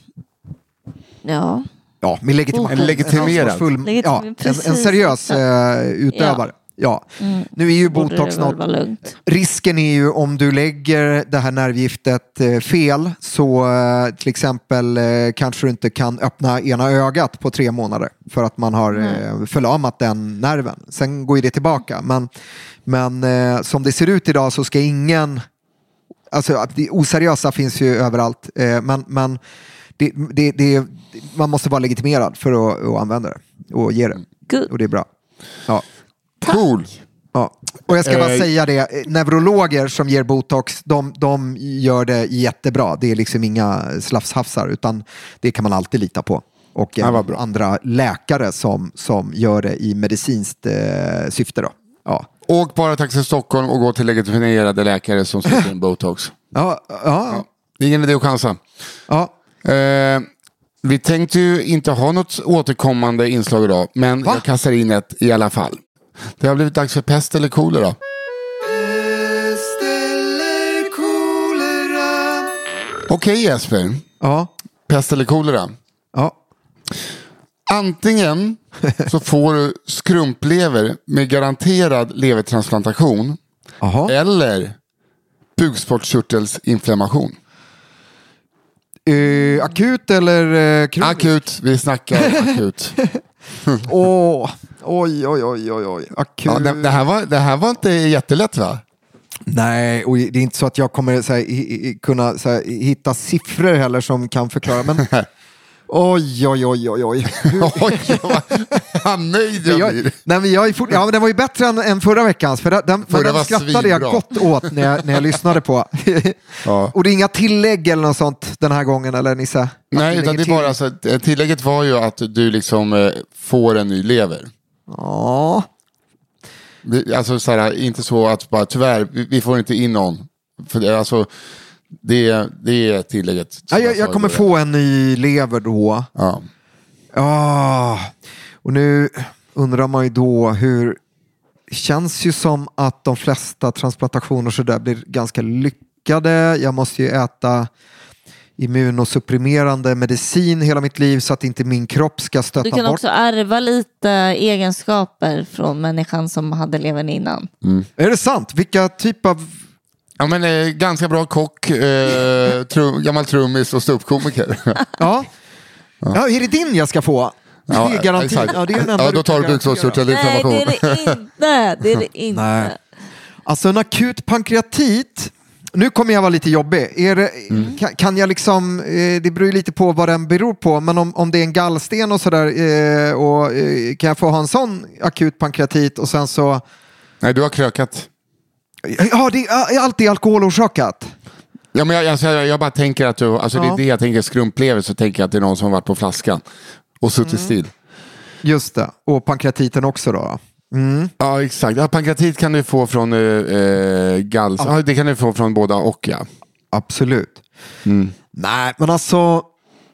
med legitimerad. En seriös utövare. Ja. Nu är ju botox något. Risken är ju om du lägger det här nervgiftet fel, så till exempel kanske du inte kan öppna ena ögat på 3 månader för att man har förlamat den nerven. Sen går ju det tillbaka. Men som det ser ut idag så ska ingen, alltså det oseriösa finns ju överallt, men man måste vara legitimerad för att använda det och ge det. Good. Och det är bra. Ja. Cool. Ja. Och jag ska bara säga det, neurologer som ger botox, de gör det jättebra. Det är liksom inga slafshafsar, utan det kan man alltid lita på. Och andra läkare som gör det i medicinskt syfte då. Ja. Åk bara till Stockholm och gå till legitimerade läkare som sätter in botox. Ja. Det är ingen idé att chansa. Ja. Vi tänkte ju inte ha något återkommande inslag idag, men jag kastar in ett i alla fall. Det har blivit dags för pest eller kolera. Pest eller kolera. Okej, Jesper. Ja. Pest eller kolera. Ja. Antingen så får du skrumplever med garanterad levertransplantation. Aha. Eller bukspottkörtelsinflammation. Akut eller kronisk? Akut, vi snackar akut. Oj. Akut. Ja, det här var inte jättelätt, va? Nej, och det är inte så att jag kommer kunna hitta siffror heller som kan förklara. Men oj. Han nöjd jag blir. Nej, men den var ju bättre än förra veckans. För den skrattade jag gott åt när jag lyssnade på. Ja. Och det är inga tillägg eller något sånt den här gången, eller Nissa? Nej, utan det är bara så att tillägget var ju att du liksom får en ny lever. Ja. Alltså såhär, inte så att bara tyvärr, vi får inte in någon. För det, alltså, det är tillägget. Jag kommer få en ny lever då. Ja. Och nu undrar man ju då hur... Känns ju som att de flesta transplantationer så där blir ganska lyckade. Jag måste ju äta immunosupprimerande medicin hela mitt liv så att inte min kropp ska stöta bort. Du kan också ärva lite egenskaper från människan som hade levern innan. Är det sant? Vilka typ av... Ja, men ganska bra kock, gammal trummis och ståuppkomiker. Ja, är det din jag ska få? Det är garanti. Ja, det är den enda då tar du bukspottkörtelinflammation. Nej, det är det inte. Nej. Alltså en akut pankreatit. Nu kommer jag vara lite jobbig. Kan jag liksom, det beror ju lite på vad den beror på, men om det är en gallsten och sådär, kan jag få ha en sån akut pankreatit och sen så... Nej, du har krökat. Ja, det är alltid alkoholorsakat. Ja, men jag bara tänker att du, alltså det är det jag tänker, skrumplever, så tänker jag att det är någon som har varit på flaskan och suttit still. Just det, och pankreatiten också då. Ja, exakt. Ja, pankreatit kan du få från gals. Ja, det kan du få från båda och Absolut. Nej, men alltså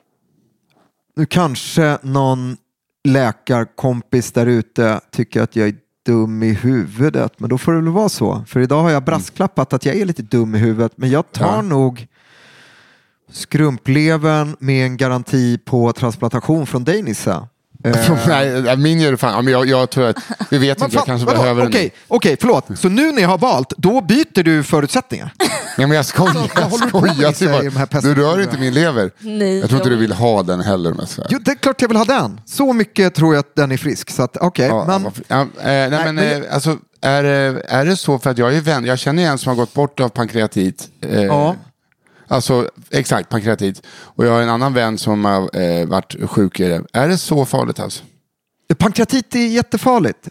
nu kanske någon läkarkompis där ute tycker att jag är dum i huvudet, men då får det väl vara så. För idag har jag brasklappat att jag är lite dum i huvudet, men jag tar nog skrumplevern med en garanti på transplantation från dig, Nissa. Nej, min gör det fan. Men jag tror att vi vet inte, jag kanske behöver den. Okej, förlåt. Så nu när jag har valt, då byter du förutsättningar? Nej, men jag skojar. Du rör inte min lever. Nej, jag tror inte du vill ha den heller. Jo, det är klart jag vill ha den. Så mycket tror jag att den är frisk. Så att, alltså, är det så, för att jag är vän, jag känner en som har gått bort av pankreatit. Alltså, exakt, pankreatit. Och jag har en annan vän som har varit sjukare. Är det så farligt alltså? Pankreatit är jättefarligt.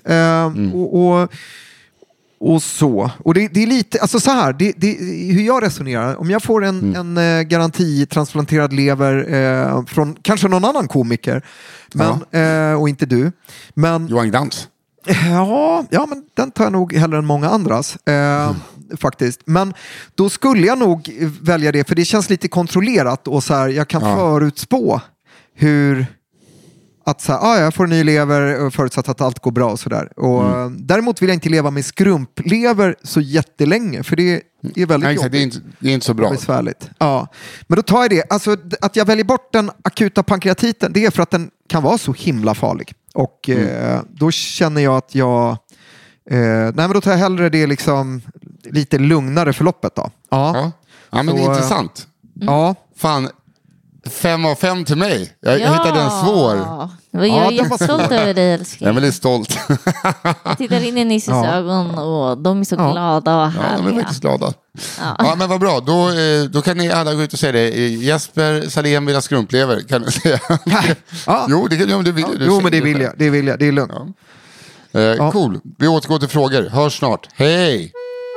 Och så. Och det är lite, alltså så här, hur jag resonerar. Om jag får en garantitransplanterad lever från kanske någon annan komiker, och inte du. Men, Johan Glans. Ja, men den tar jag nog hellre än många andras. Faktiskt. Men då skulle jag nog välja det, för det känns lite kontrollerat och så här, jag kan förutspå hur att så här, jag får en ny lever förutsatt att allt går bra och sådär. Däremot vill jag inte leva med skrumplever så jättelänge, för det är väldigt jobbigt. Det är inte så bra. Besvärligt. Ja. Men då tar jag det. Alltså, att jag väljer bort den akuta pankreatiten, det är för att den kan vara så himla farlig. Och då känner jag att jag... nej, men då tar jag hellre det liksom lite lugnare förloppet då. Ja, men det är intressant. Ja. Fan, 5 av 5 till mig. Jag hittade en svår. Jag är jättestolt över dig, älskling. Jag är väldigt stolt. Jag tittar in i Nisses ögon och de är så glada och härliga. Ja, de är faktiskt glada. Ja, men vad bra. Då kan ni alla gå ut och säga det. Jesper Salén vill ha skrumplever, kan du säga. Jo, det kan du vill. Jo, men det vill jag. Det är lugnt. Cool. Vi återgår till frågor. Hörs snart. Hej!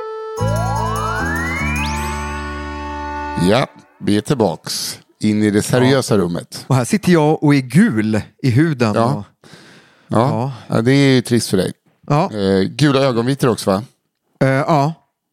Ja, vi är tillbaks. In i det seriösa rummet. Och här sitter jag och är gul i huden. Ja, det är ju trist för dig. Ja. Gula ögonvitor också, va? Ja.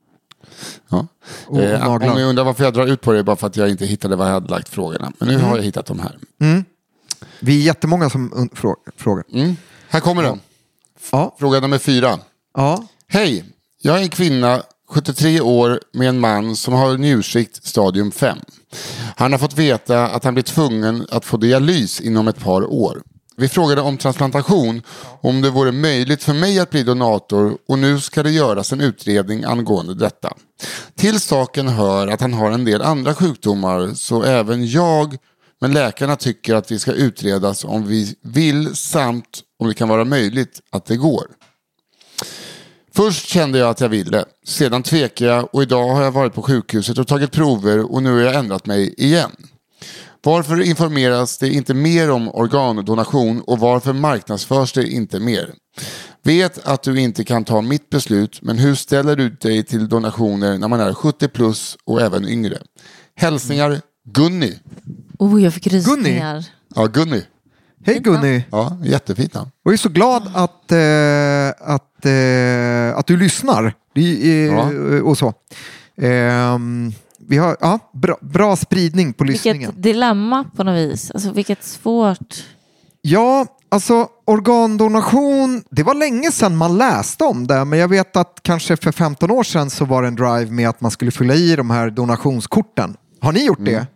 Om ni undrar varför jag drar ut på det, bara för att jag inte hittade vad jag hade lagt frågorna. Men nu har jag hittat dem här. Vi är jättemånga som frågar. Här kommer den. Fråga nummer 4. Hej, jag är en kvinna, 73 år, med en man som har njursvikt stadium 5. Han har fått veta att han blir tvungen att få dialys inom ett par år. Vi frågade om transplantation, om det vore möjligt för mig att bli donator, och nu ska det göras en utredning angående detta. Till saken hör att han har en del andra sjukdomar, så även jag, men läkarna tycker att vi ska utredas om vi vill, samt om det kan vara möjligt att det går. Först kände jag att jag ville, sedan tvekade jag, och idag har jag varit på sjukhuset och tagit prover, och nu har jag ändrat mig igen. Varför informeras det inte mer om organdonation, och varför marknadsförs det inte mer? Vet att du inte kan ta mitt beslut, men hur ställer du dig till donationer när man är 70 plus och även yngre? Hälsningar, Gunni. Jag fick rysningar. Gunni? Ja, Gunni. Hej Gunni. Ja, jättefint namn. Jag är så glad att du lyssnar. Och så. Vi har bra spridning på lyssningen. Vilket dilemma på något vis. Alltså vilket svårt. Ja, alltså organdonation, det var länge sedan man läste om det, men jag vet att kanske för 15 år sedan så var det en drive med att man skulle fylla i de här donationskorten. Har ni gjort det?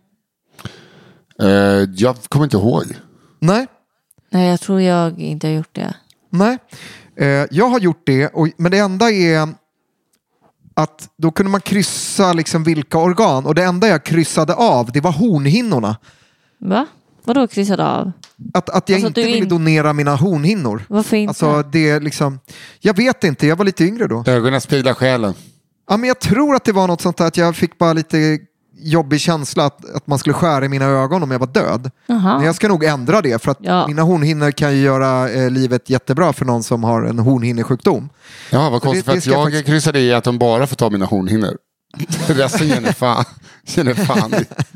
Jag kommer inte ihåg. Nej, jag tror jag inte har gjort det. Nej, jag har gjort det, men det enda är att då kunde man kryssa liksom vilka organ, och det enda jag kryssade av, det var hornhinnorna. Va? Vadå kryssade av? Att jag inte ville donera mina hornhinnor. Varför inte? Alltså det liksom, jag vet inte, jag var lite yngre då. Ögonen speglar själen. Ja, men jag tror att det var något sånt där, att jag fick bara lite jobbig känsla att man skulle skära i mina ögon om jag var död. Men jag ska nog ändra det, för att mina hornhinnor kan ju göra livet jättebra för någon som har en hornhinnnesjukdom. Ja, vad konstigt, för att jag kryssade i att de bara får ta mina hornhinnor. Resten känner fan.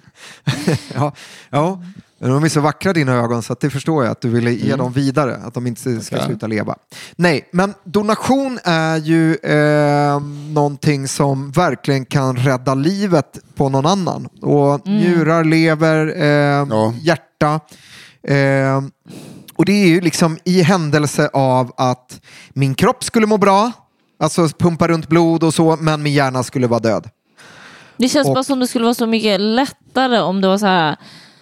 Ja, de är så vackra dina ögon, så att det förstår jag att du ville ge dem vidare, att de inte ska sluta leva. Nej, men donation är ju någonting som verkligen kan rädda livet på någon annan. Och njurar, lever, hjärta. Och det är ju liksom i händelse av att min kropp skulle må bra, alltså pumpa runt blod och så, men min hjärna skulle vara död. Det känns bara som det skulle vara så mycket lättare om det var så här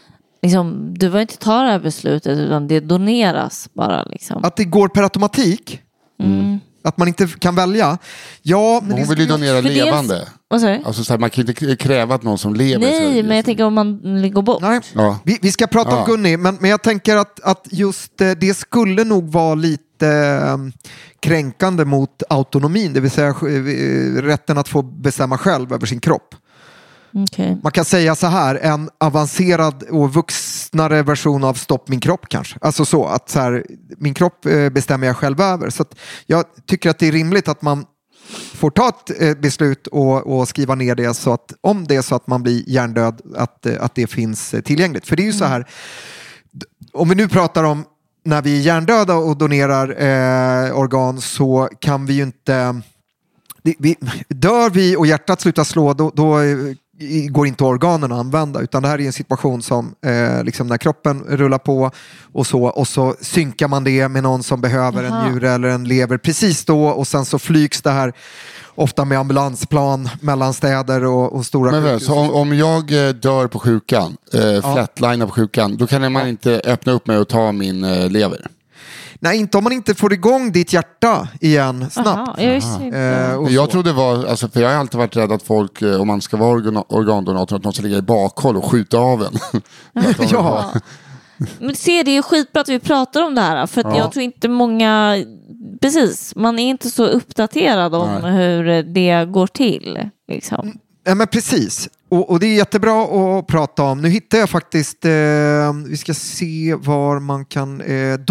liksom, du behöver inte ta det här beslutet utan det doneras bara. Liksom. Att det går per automatik? Att man inte kan välja? Ja, men hon vill ju donera levande. Alltså, så här, man kan inte kräva att någon som lever... Nej, men jag tänker om man går bort. Nej. Ja. Vi ska prata om Gunni, men jag tänker att just det skulle nog vara lite kränkande mot autonomin, det vill säga rätten att få bestämma själv över sin kropp. Okay. Man kan säga så här, en avancerad och vuxnare version av stopp min kropp kanske. Alltså så att så här, min kropp bestämmer jag själv över. Så att jag tycker att det är rimligt att man får ta ett beslut och skriva ner det så att om det är så att man blir hjärndöd att det finns tillgängligt. För det är ju så här, om vi nu pratar om när vi är hjärndöda och donerar organ så kan vi ju inte... Dör vi och hjärtat slutar slå då går inte organen att använda, utan det här är en situation som liksom när kroppen rullar på och så synkar man det med någon som behöver en njure eller en lever precis då, och sen så flygs det här ofta med ambulansplan mellan städer och stora sjukhus. Så om jag dör på sjukan, flatlinar på sjukan, då kan man inte öppna upp mig och ta min lever? Nej, inte om man inte får igång ditt hjärta igen snabbt. Jag trodde det var, alltså, för jag har alltid varit rädd att folk, om man ska vara organdonator, att någon ska ligga i bakhåll och skjuta av en. Ja. Men se, det är ju skitbra att vi pratar om det här, för att jag tror inte många, precis, man är inte så uppdaterad om hur det går till. Liksom. Ja, men precis. Och det är jättebra att prata om. Nu hittar jag faktiskt, vi ska se var man kan,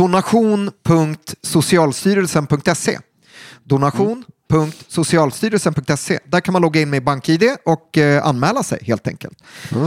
donation.socialstyrelsen.se. Donation.socialstyrelsen.se. Där kan man logga in med BankID och anmäla sig helt enkelt.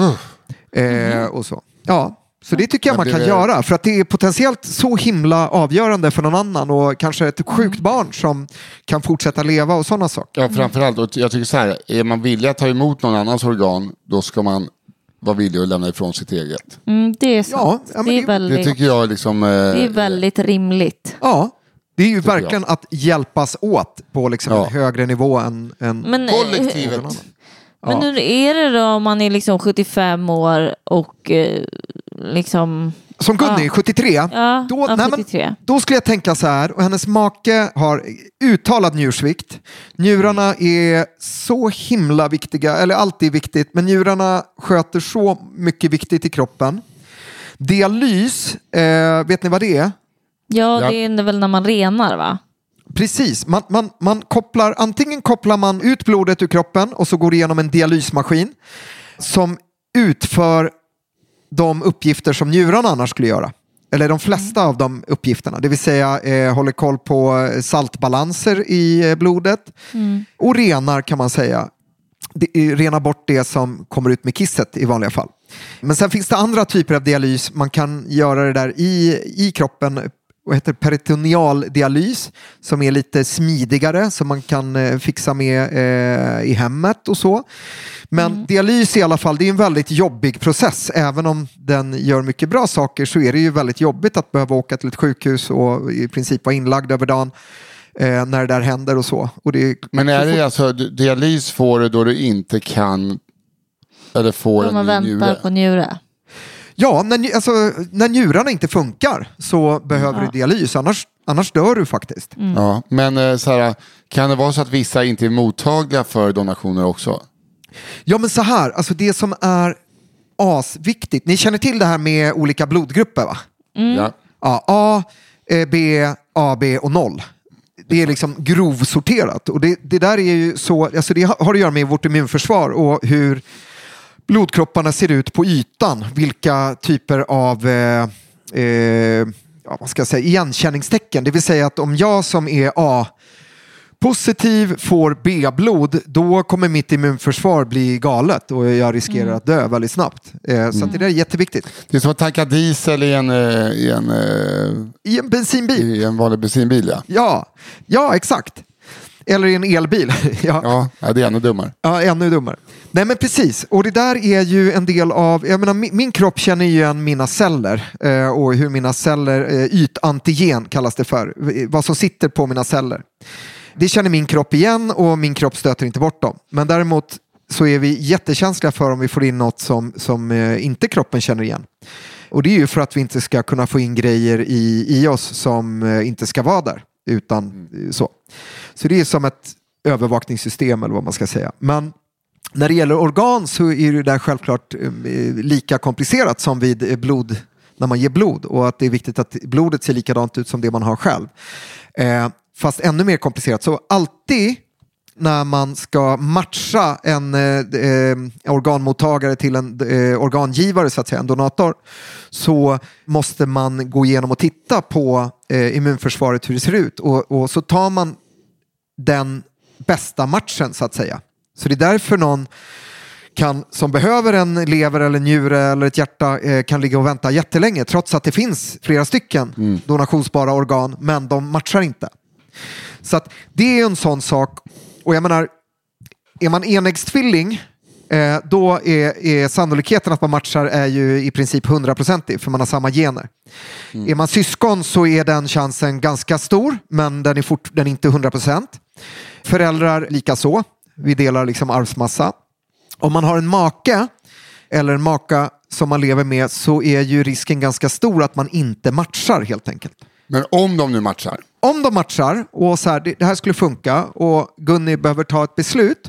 Och så. Ja. Så det tycker jag man kan göra, för att det är potentiellt så himla avgörande för någon annan och kanske ett sjukt barn som kan fortsätta leva och sådana saker. Ja, framförallt. Och jag tycker så här, är man villig att ta emot någon annans organ, då ska man vara villig att lämna ifrån sitt eget. Det är sant. Ja, det är väldigt, det tycker jag liksom... det är väldigt rimligt. Ja, det är ju verkligen att hjälpas åt på liksom en högre nivå än kollektivet. Men hur är det då om man är liksom 75 år och liksom... Som Gunni, 73. Ja, då, 73. Då skulle jag tänka så här, och hennes make har uttalad njursvikt. Njurarna är så himla viktiga, eller alltid viktigt, men njurarna sköter så mycket viktigt i kroppen. Dialys, vet ni vad det är? Ja, det är väl när man renar, va? Precis, man kopplar, antingen kopplar man ut blodet ur kroppen och så går det igenom en dialysmaskin som utför de uppgifter som njurarna annars skulle göra. Eller de flesta av de uppgifterna. Det vill säga håller koll på saltbalanser i blodet och renar, kan man säga. Renar bort det som kommer ut med kisset i vanliga fall. Men sen finns det andra typer av dialys. Man kan göra det där i kroppen. Vad heter peritoneal dialys, som är lite smidigare, som man kan fixa med i hemmet och så. Men dialys i alla fall, det är en väldigt jobbig process. Även om den gör mycket bra saker så är det ju väldigt jobbigt att behöva åka till ett sjukhus och i princip vara inlagd över dagen när det där händer och så. Och men är det alltså dialys får du då du inte eller får en man njure? Väntar på njure. Ja, när njurarna inte funkar så behöver du dialys, annars dör du faktiskt. Ja, men så här, kan det vara så att vissa inte är mottagliga för donationer också? Ja, men så här, alltså det som är asviktigt, ni känner till det här med olika blodgrupper, va? Ja. A, B, AB och 0. Det är liksom grovsorterat, och det där är ju så, alltså det har att göra med vårt immunförsvar och hur blodkropparna ser ut på ytan, vilka typer av vad ska jag säga, igenkänningstecken. Det vill säga att om jag som är A-positiv får B-blod, då kommer mitt immunförsvar bli galet och jag riskerar att dö väldigt snabbt. Så att det där är jätteviktigt. Det är som att tanka diesel i en bensinbil. I en vanlig bensinbil, Ja, exakt. Eller i en elbil. Ja, det är ännu dummare. Ja, ännu dummare. Nej, men precis. Och det där är ju en del av... Jag menar, min kropp känner ju igen mina celler. Och hur mina celler... ytantigen kallas det för. Vad som sitter på mina celler. Det känner min kropp igen och min kropp stöter inte bort dem. Men däremot så är vi jättekänsliga för om vi får in något som inte kroppen känner igen. Och det är ju för att vi inte ska kunna få in grejer i oss som inte ska vara där. Utan så det är som ett övervakningssystem eller vad man ska säga. Men när det gäller organ så är det där självklart lika komplicerat som vid blod, när man ger blod. Och att det är viktigt att blodet ser likadant ut som det man har själv. Fast ännu mer komplicerat. Så alltid när man ska matcha en organmottagare till en organgivare, så att säga, en donator, så måste man gå igenom och titta på immunförsvaret, hur det ser ut. Och så tar man den bästa matchen, så att säga. Så det är därför någon som behöver en lever eller njure eller ett hjärta kan ligga och vänta jättelänge, trots att det finns flera stycken donationsbara organ, men de matchar inte. Så att det är en sån sak. Och jag menar, är man enäggstvilling, då är sannolikheten att man matchar är ju i princip 100%, för man har samma gener. Är man syskon så är den chansen ganska stor, men den är inte 100%. Föräldrar lika så. Vi delar liksom arvsmassa. Om man har en make eller en maka som man lever med, så är ju risken ganska stor att man inte matchar, helt enkelt. Men om de nu matchar? Om de matchar och så här, det här skulle funka och Gunni behöver ta ett beslut,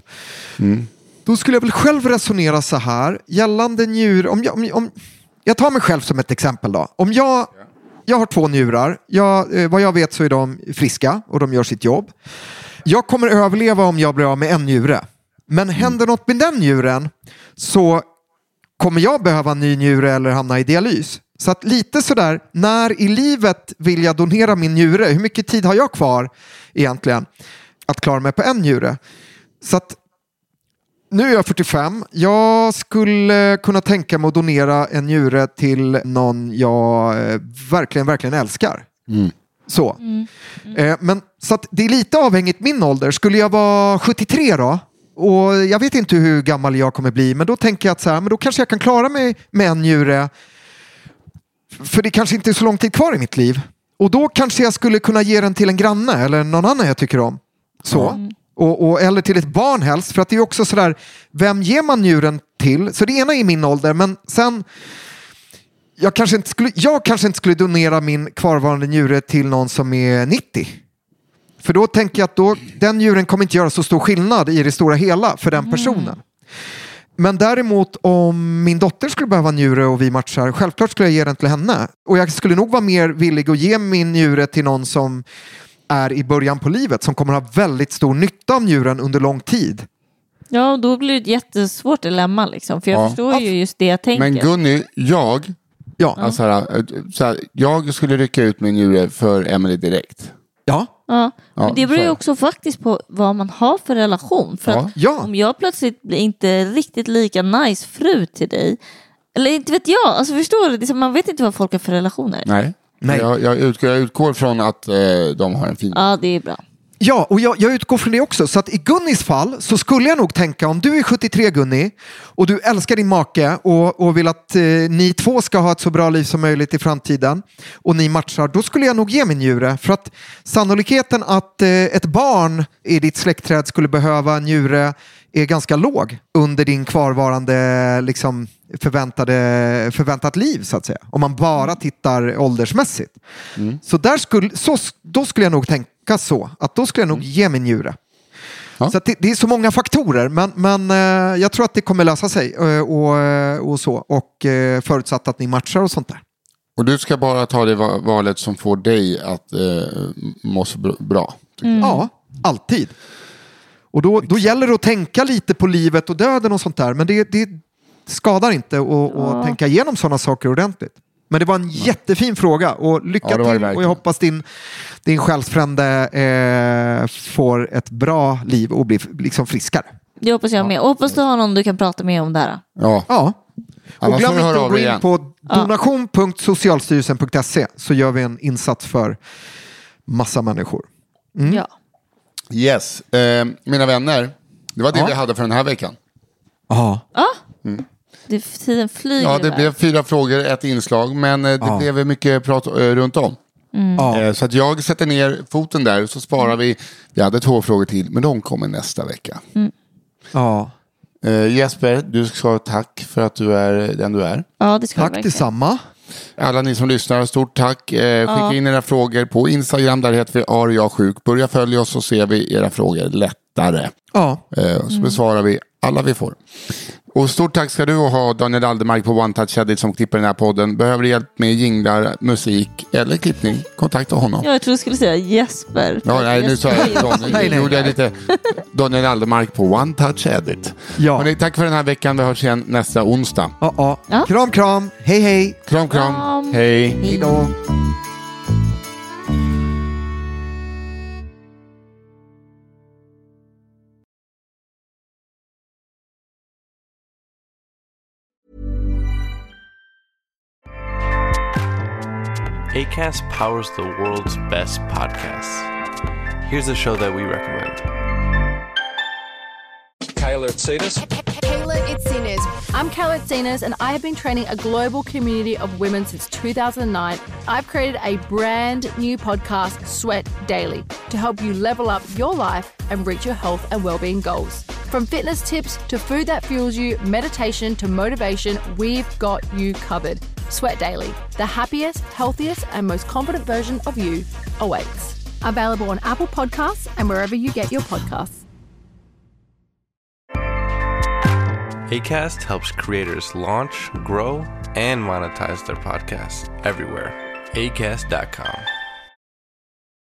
då skulle jag väl själv resonera så här gällande njur. Om jag tar mig själv som ett exempel då. Om jag har 2 njurar, vad jag vet så är de friska och de gör sitt jobb. Jag kommer överleva om jag blir av med en njure. Men händer något med den njuren så kommer jag behöva en ny njure eller hamna i dialys. Så att lite sådär, när i livet vill jag donera min njure? Hur mycket tid har jag kvar egentligen att klara mig på en njure? Så att nu är jag 45. Jag skulle kunna tänka mig att donera en njure till någon jag verkligen, verkligen älskar. Så. Men så att det är lite avhängigt min ålder. Skulle jag vara 73 då? Och jag vet inte hur gammal jag kommer bli, men då tänker jag att så här, men då kanske jag kan klara mig med en njure. För det kanske inte är så lång tid kvar i mitt liv. Och då kanske jag skulle kunna ge den till en granne eller någon annan jag tycker om. Så. Eller till ett barn helst. För att det är också sådär, vem ger man njuren till? Så det ena är min ålder, men sen jag kanske inte skulle donera min kvarvarande njure till någon som är 90. För då tänker jag att den njuren kommer inte göra så stor skillnad i det stora hela för den personen. Men däremot om min dotter skulle behöva njure och vi matchar, självklart skulle jag ge den till henne. Och jag skulle nog vara mer villig att ge min njure till någon som är i början på livet, som kommer ha väldigt stor nytta av njuren under lång tid. Ja, då blir det ett jättesvårt dilemma liksom. För jag förstår ju just det jag tänker. Men Gunni, jag skulle rycka ut min njure för Emily direkt. Ja, men det beror ju också faktiskt på vad man har för relation. För att om jag plötsligt blir inte riktigt lika nice fru till dig, eller inte vet jag, alltså förstår du? Man vet inte vad folk har för relationer. Nej. Jag utgår från att de har en fin... Ja, det är bra. Ja, och jag utgår från det också. Så att i Gunnis fall så skulle jag nog tänka, om du är 73 Gunni och du älskar din make och vill att ni två ska ha ett så bra liv som möjligt i framtiden och ni matchar, då skulle jag nog ge min njure. För att sannolikheten att ett barn i ditt släktträd skulle behöva en njure är ganska låg under din kvarvarande liksom, förväntat liv, så att säga. Om man bara tittar åldersmässigt. Så då skulle jag nog tänka så, att då skulle jag nog ge min njure. Så att det är så många faktorer, men jag tror att det kommer lösa sig och så, och förutsatt att ni matchar och sånt där. Och du ska bara ta det valet som får dig att må så bra. Ja, alltid. Och då gäller det att tänka lite på livet och döden och sånt där, men det skadar inte att tänka igenom sådana saker ordentligt. Men det var en jättefin fråga och lycka till, och jag hoppas din själsfrände får ett bra liv och blir liksom friskare. Det hoppas jag med. Och hoppas du har någon du kan prata med om det här. Ja. Och glöm inte att gå in på donation.socialstyrelsen.se så gör vi en insats för massa människor. Ja. Yes. Mina vänner, det var det vi hade för den här veckan. Tiden flyger. Ja, det blev 4 frågor, ett inslag, men det blev mycket prat runt om. Så att jag sätter ner foten där och så sparar vi. Vi hade 2 frågor till, men de kommer nästa vecka. Jesper, du ska ha tack för att du är den du är. Ja, det ska tack detsamma. Alla ni som lyssnar, stort tack. Skicka in era frågor på Instagram, där heter vi @jag_sjuk. Börja följa oss så ser vi era frågor lättare. Ja. Så besvarar vi alla vi får. Och stort tack ska du ha, Daniel Aldermark på One Touch Edit, som klipper den här podden. Behöver du hjälp med jinglar, musik eller klippning? Kontakta honom. Ja, jag tror du skulle säga Jesper. Ja, nej, nu sa jag Daniel. Nu gjorde jag lite Daniel Aldermark på One Touch Edit. Ja. Hörrni, tack för den här veckan. Vi hörs igen nästa onsdag. Ja. Kram, kram. Hej, hej. Kram. Hej. Hej då. Acast powers the world's best podcasts. Here's a show that we recommend. Kayla Itsinas. Kayla Itsinas. I'm Kayla Itsinas, and I have been training a global community of women since 2009. I've created a brand new podcast, Sweat Daily, to help you level up your life and reach your health and well-being goals. From fitness tips to food that fuels you, meditation to motivation, we've got you covered. Sweat Daily, the happiest, healthiest, and most confident version of you awaits. Available on Apple Podcasts and wherever you get your podcasts. Acast helps creators launch, grow, and monetize their podcasts everywhere. Acast.com.